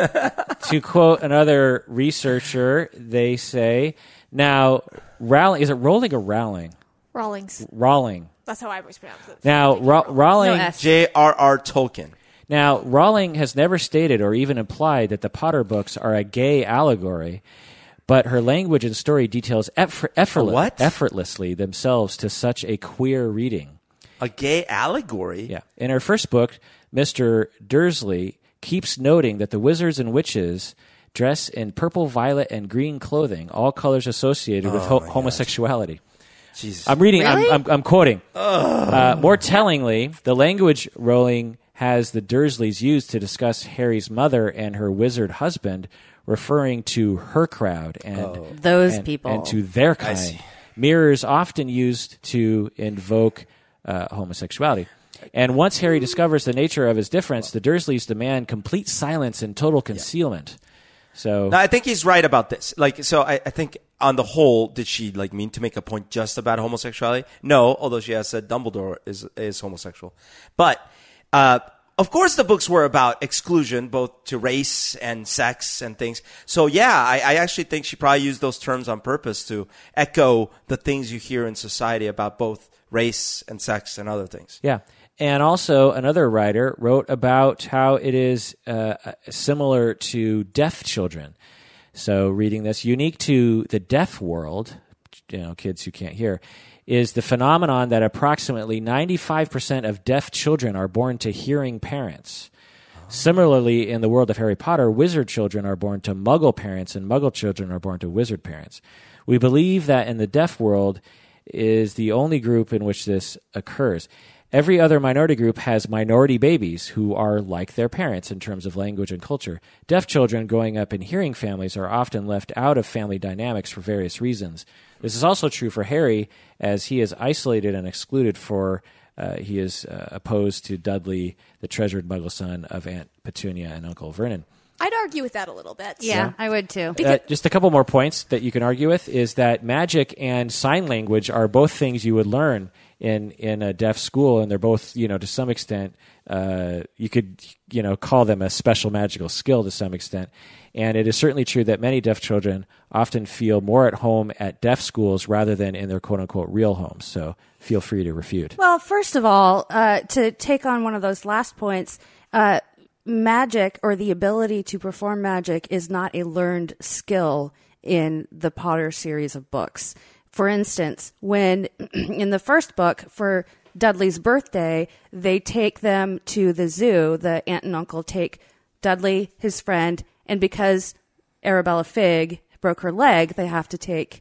To quote another researcher, they say, now, Rowling, is it Rowling or Rowling? Rawlings. Rowling. That's how I always pronounce it. Now, Ro- Rowling, No S. J R R. Tolkien. now, Rowling has never stated or even implied that the Potter books are a gay allegory, but her language and story details effort- effortless- what? effortlessly themselves to such a queer reading. A gay allegory. Yeah. In her first book, Mister Dursley keeps noting that the wizards and witches dress in purple, violet, and green clothing, all colors associated with ho- homosexuality. Jesus. I'm reading, Really? I'm, I'm, I'm quoting. Uh, more tellingly, the language Rowling has the Dursleys use to discuss Harry's mother and her wizard husband, referring to her crowd and Those and, people. and to their kind. see. Mirrors often used to invoke uh, homosexuality. And once Harry discovers the nature of his difference, the Dursleys demand complete silence and total concealment. So, No, I think he's right about this. Like, so I, I think on the whole, did she like mean to make a point just about homosexuality? No, although she has said Dumbledore is is homosexual. But uh, of course, the books were about exclusion, both to race and sex and things. So yeah, I, I actually think she probably used those terms on purpose to echo the things you hear in society about both race and sex and other things. yeah. And also, another writer wrote about how it is uh, similar to deaf children. So, reading this, unique to the deaf world, you know, kids who can't hear, is the phenomenon that approximately ninety-five percent of deaf children are born to hearing parents. Similarly, in the world of Harry Potter, wizard children are born to Muggle parents, and Muggle children are born to wizard parents. We believe that in the deaf world is the only group in which this occurs. Every other minority group has minority babies who are like their parents in terms of language and culture. Deaf children growing up in hearing families are often left out of family dynamics for various reasons. This is also true for Harry, as he is isolated and excluded for uh, he is uh, opposed to Dudley, the treasured Muggle son of Aunt Petunia and Uncle Vernon. I'd argue with that a little bit. Yeah, I would too. Uh, just a couple more points that you can argue with is that magic and sign language are both things you would learn in in a deaf school, and they're both, you know, to some extent, uh, you could, you know, call them a special magical skill to some extent. And it is certainly true that many deaf children often feel more at home at deaf schools rather than in their quote-unquote real homes. So feel free to refute. Well, first of all, uh, to take on one of those last points, uh, magic or the ability to perform magic is not a learned skill in the Potter series of books. For instance, when in the first book for Dudley's birthday, they take them to the zoo. The aunt and uncle take Dudley, his friend, and because Arabella Figg broke her leg, they have to take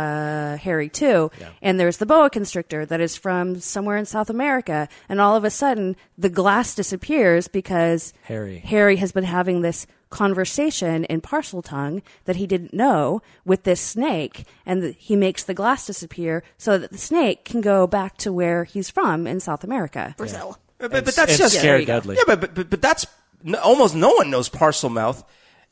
uh, Harry too. Yeah. And there's the boa constrictor that is from somewhere in South America. And all of a sudden, the glass disappears because Harry. Harry has been having this conversation in Parseltongue that he didn't know with this snake, and the, he makes the glass disappear so that the snake can go back to where he's from in South America. Brazil. But, but that's and just scare Dudley. Yeah, but, but but that's no, almost no one knows Parselmouth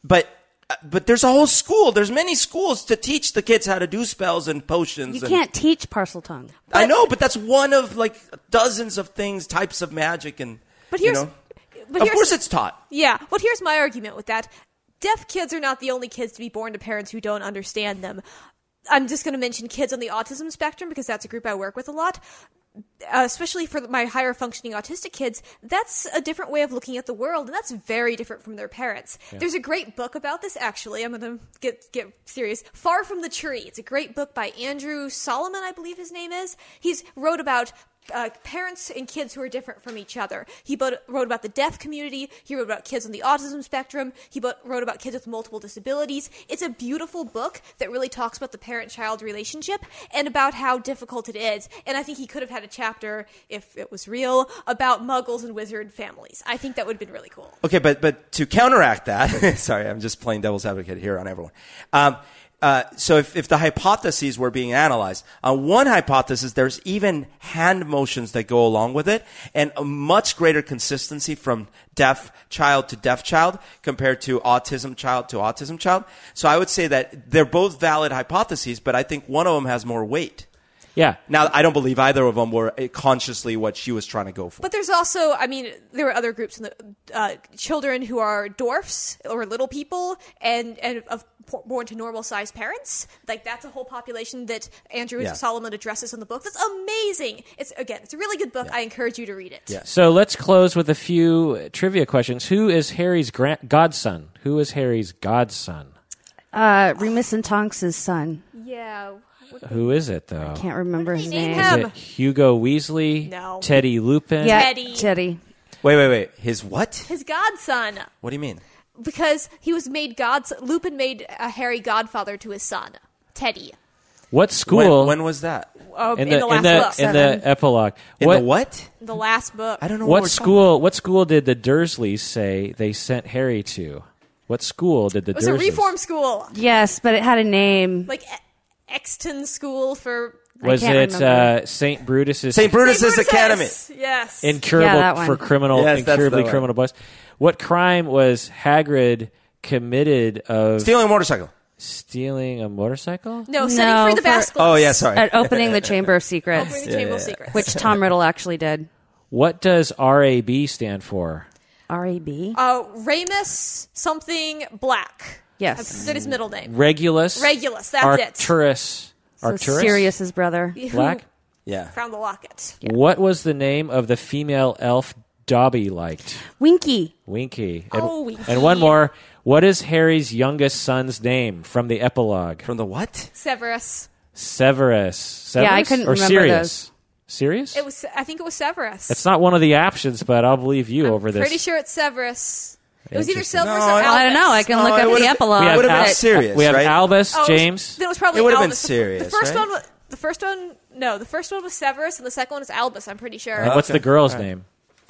but uh, but there's a whole school. There's many schools to teach the kids how to do spells and potions. You and, can't teach parcel tongue. I know, but that's one of like dozens of things, types of magic, and But here's, you know, but of here's, course it's taught. Yeah, but here's my argument with that. Deaf kids are not the only kids to be born to parents who don't understand them. I'm just going to mention kids on the autism spectrum because that's a group I work with a lot. Uh, especially for my higher functioning autistic kids, that's a different way of looking at the world, and that's very different from their parents. Yeah. There's a great book about this, actually. I'm going to get get serious. Far from the Tree. It's a great book by Andrew Solomon, I believe his name is. He's wrote about Uh, parents and kids who are different from each other. He bo- wrote about the deaf community. He wrote about kids on the autism spectrum. He bo- wrote about kids with multiple disabilities. It's a beautiful book that really talks about the parent-child relationship and about how difficult it is. And I think he could have had a chapter, if it was real, about muggles and wizard families. I think that would have been really cool. Okay, but but to counteract that, sorry, I'm just playing devil's advocate here on everyone. Um, Uh, so if, if the hypotheses were being analyzed, on one hypothesis, there's even hand motions that go along with it and a much greater consistency from deaf child to deaf child compared to autism child to autism child. So I would say that they're both valid hypotheses, but I think one of them has more weight. Yeah. Now, I don't believe either of them were consciously what she was trying to go for. But there's also, I mean, there are other groups in the uh, children who are dwarfs or little people and, and of born to normal-sized parents. Like, that's a whole population that Andrew Yeah. Solomon addresses in the book. That's amazing. It's again, it's a really good book. Yeah. I encourage you to read it. Yeah. So let's close with a few trivia questions. Who is Harry's grand- godson? Who is Harry's godson? Uh, Remus and Tonks' son. Yeah. Who is it, though? Can't remember What his did they name. name Is him? it Hugo Weasley? No. Teddy Lupin? Yeah, Teddy. Teddy. Wait, wait, wait. His what? His godson. What do you mean? Because he was made godson. Lupin made a Harry godfather to his son, Teddy. What school? When, when was that? Uh, in in, the, the last in the book. in the epilogue. In what the what? The last book. I don't know what we're school? What school did the Dursleys say they sent Harry to? What school did the It was Dursleys? a reform school. Yes, but it had a name. Like E- Exton School for... Was I can't it remember. uh, Saint Brutus's Saint Brutus's Saint Academy. Brutus's. Yes. incurable Yeah, that one. for criminal, Yes, that's incurably the one. criminal boys? What crime was Hagrid committed of Stealing a motorcycle. stealing a motorcycle? no, setting No, free the for- Basilisk. Oh, yeah, sorry. At opening the Chamber of Secrets, Opening the Yeah, Chamber of yeah, yeah. Secrets. which Tom Riddle actually did. What does R A B stand for? R A B? Uh, Ramus something Black. Yes. That's his middle name. Regulus. Regulus, that's Arcturus. So Arcturus. Sirius's brother. it. Black. Yeah. Found the locket. What was the name of the female elf Dobby liked? Winky. Winky. And, Oh, Winky. and one more. What is Harry's youngest son's name from the epilogue? From the what? Severus. Severus. Severus? Yeah, I couldn't or remember Sirius? Sirius? It was. I think it was Severus. It's not one of the options, but I'll believe you over this. Pretty sure it's Severus. It was either Interesting. Severus No, or I- Albus. I don't know. I can No, look it up would've- the epilogue. we have, would've been Al- Sirius, we have right? Albus, Oh, it was- James. Then it was probably It would've been Albus. The- Sirius, The first right? one. wa- The first one. No, the first one was Severus, and the second one is Albus. I'm pretty sure. And what's Okay. the girl's All right. name?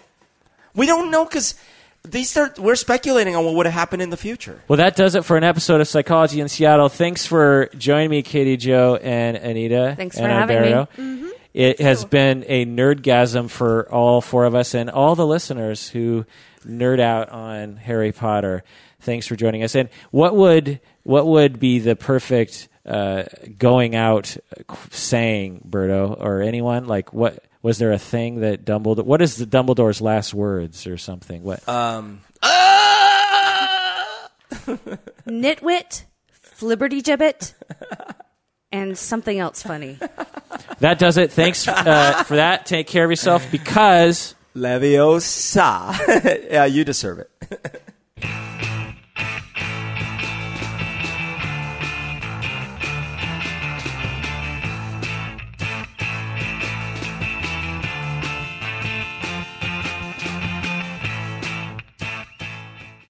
We don't know because these are we're speculating on what would have happened in the future. Well, that does it for an episode of Psychology in Seattle. Thanks for joining me, Katie Jo and Anita. Thanks and for having me. Alberto. It has been a nerdgasm for all four of us and all the listeners who nerd out on Harry Potter. Thanks for joining us. And what would what would be the perfect uh, going out saying, Berto, or anyone? Like, what was there a thing that Dumbledore? What is the Dumbledore's last words or something? What? Um. ah! Nitwit, Flibberty Gibbet, and something else funny. That does it. Thanks uh, for that. Take care of yourself because Leviosa. Yeah, you deserve it.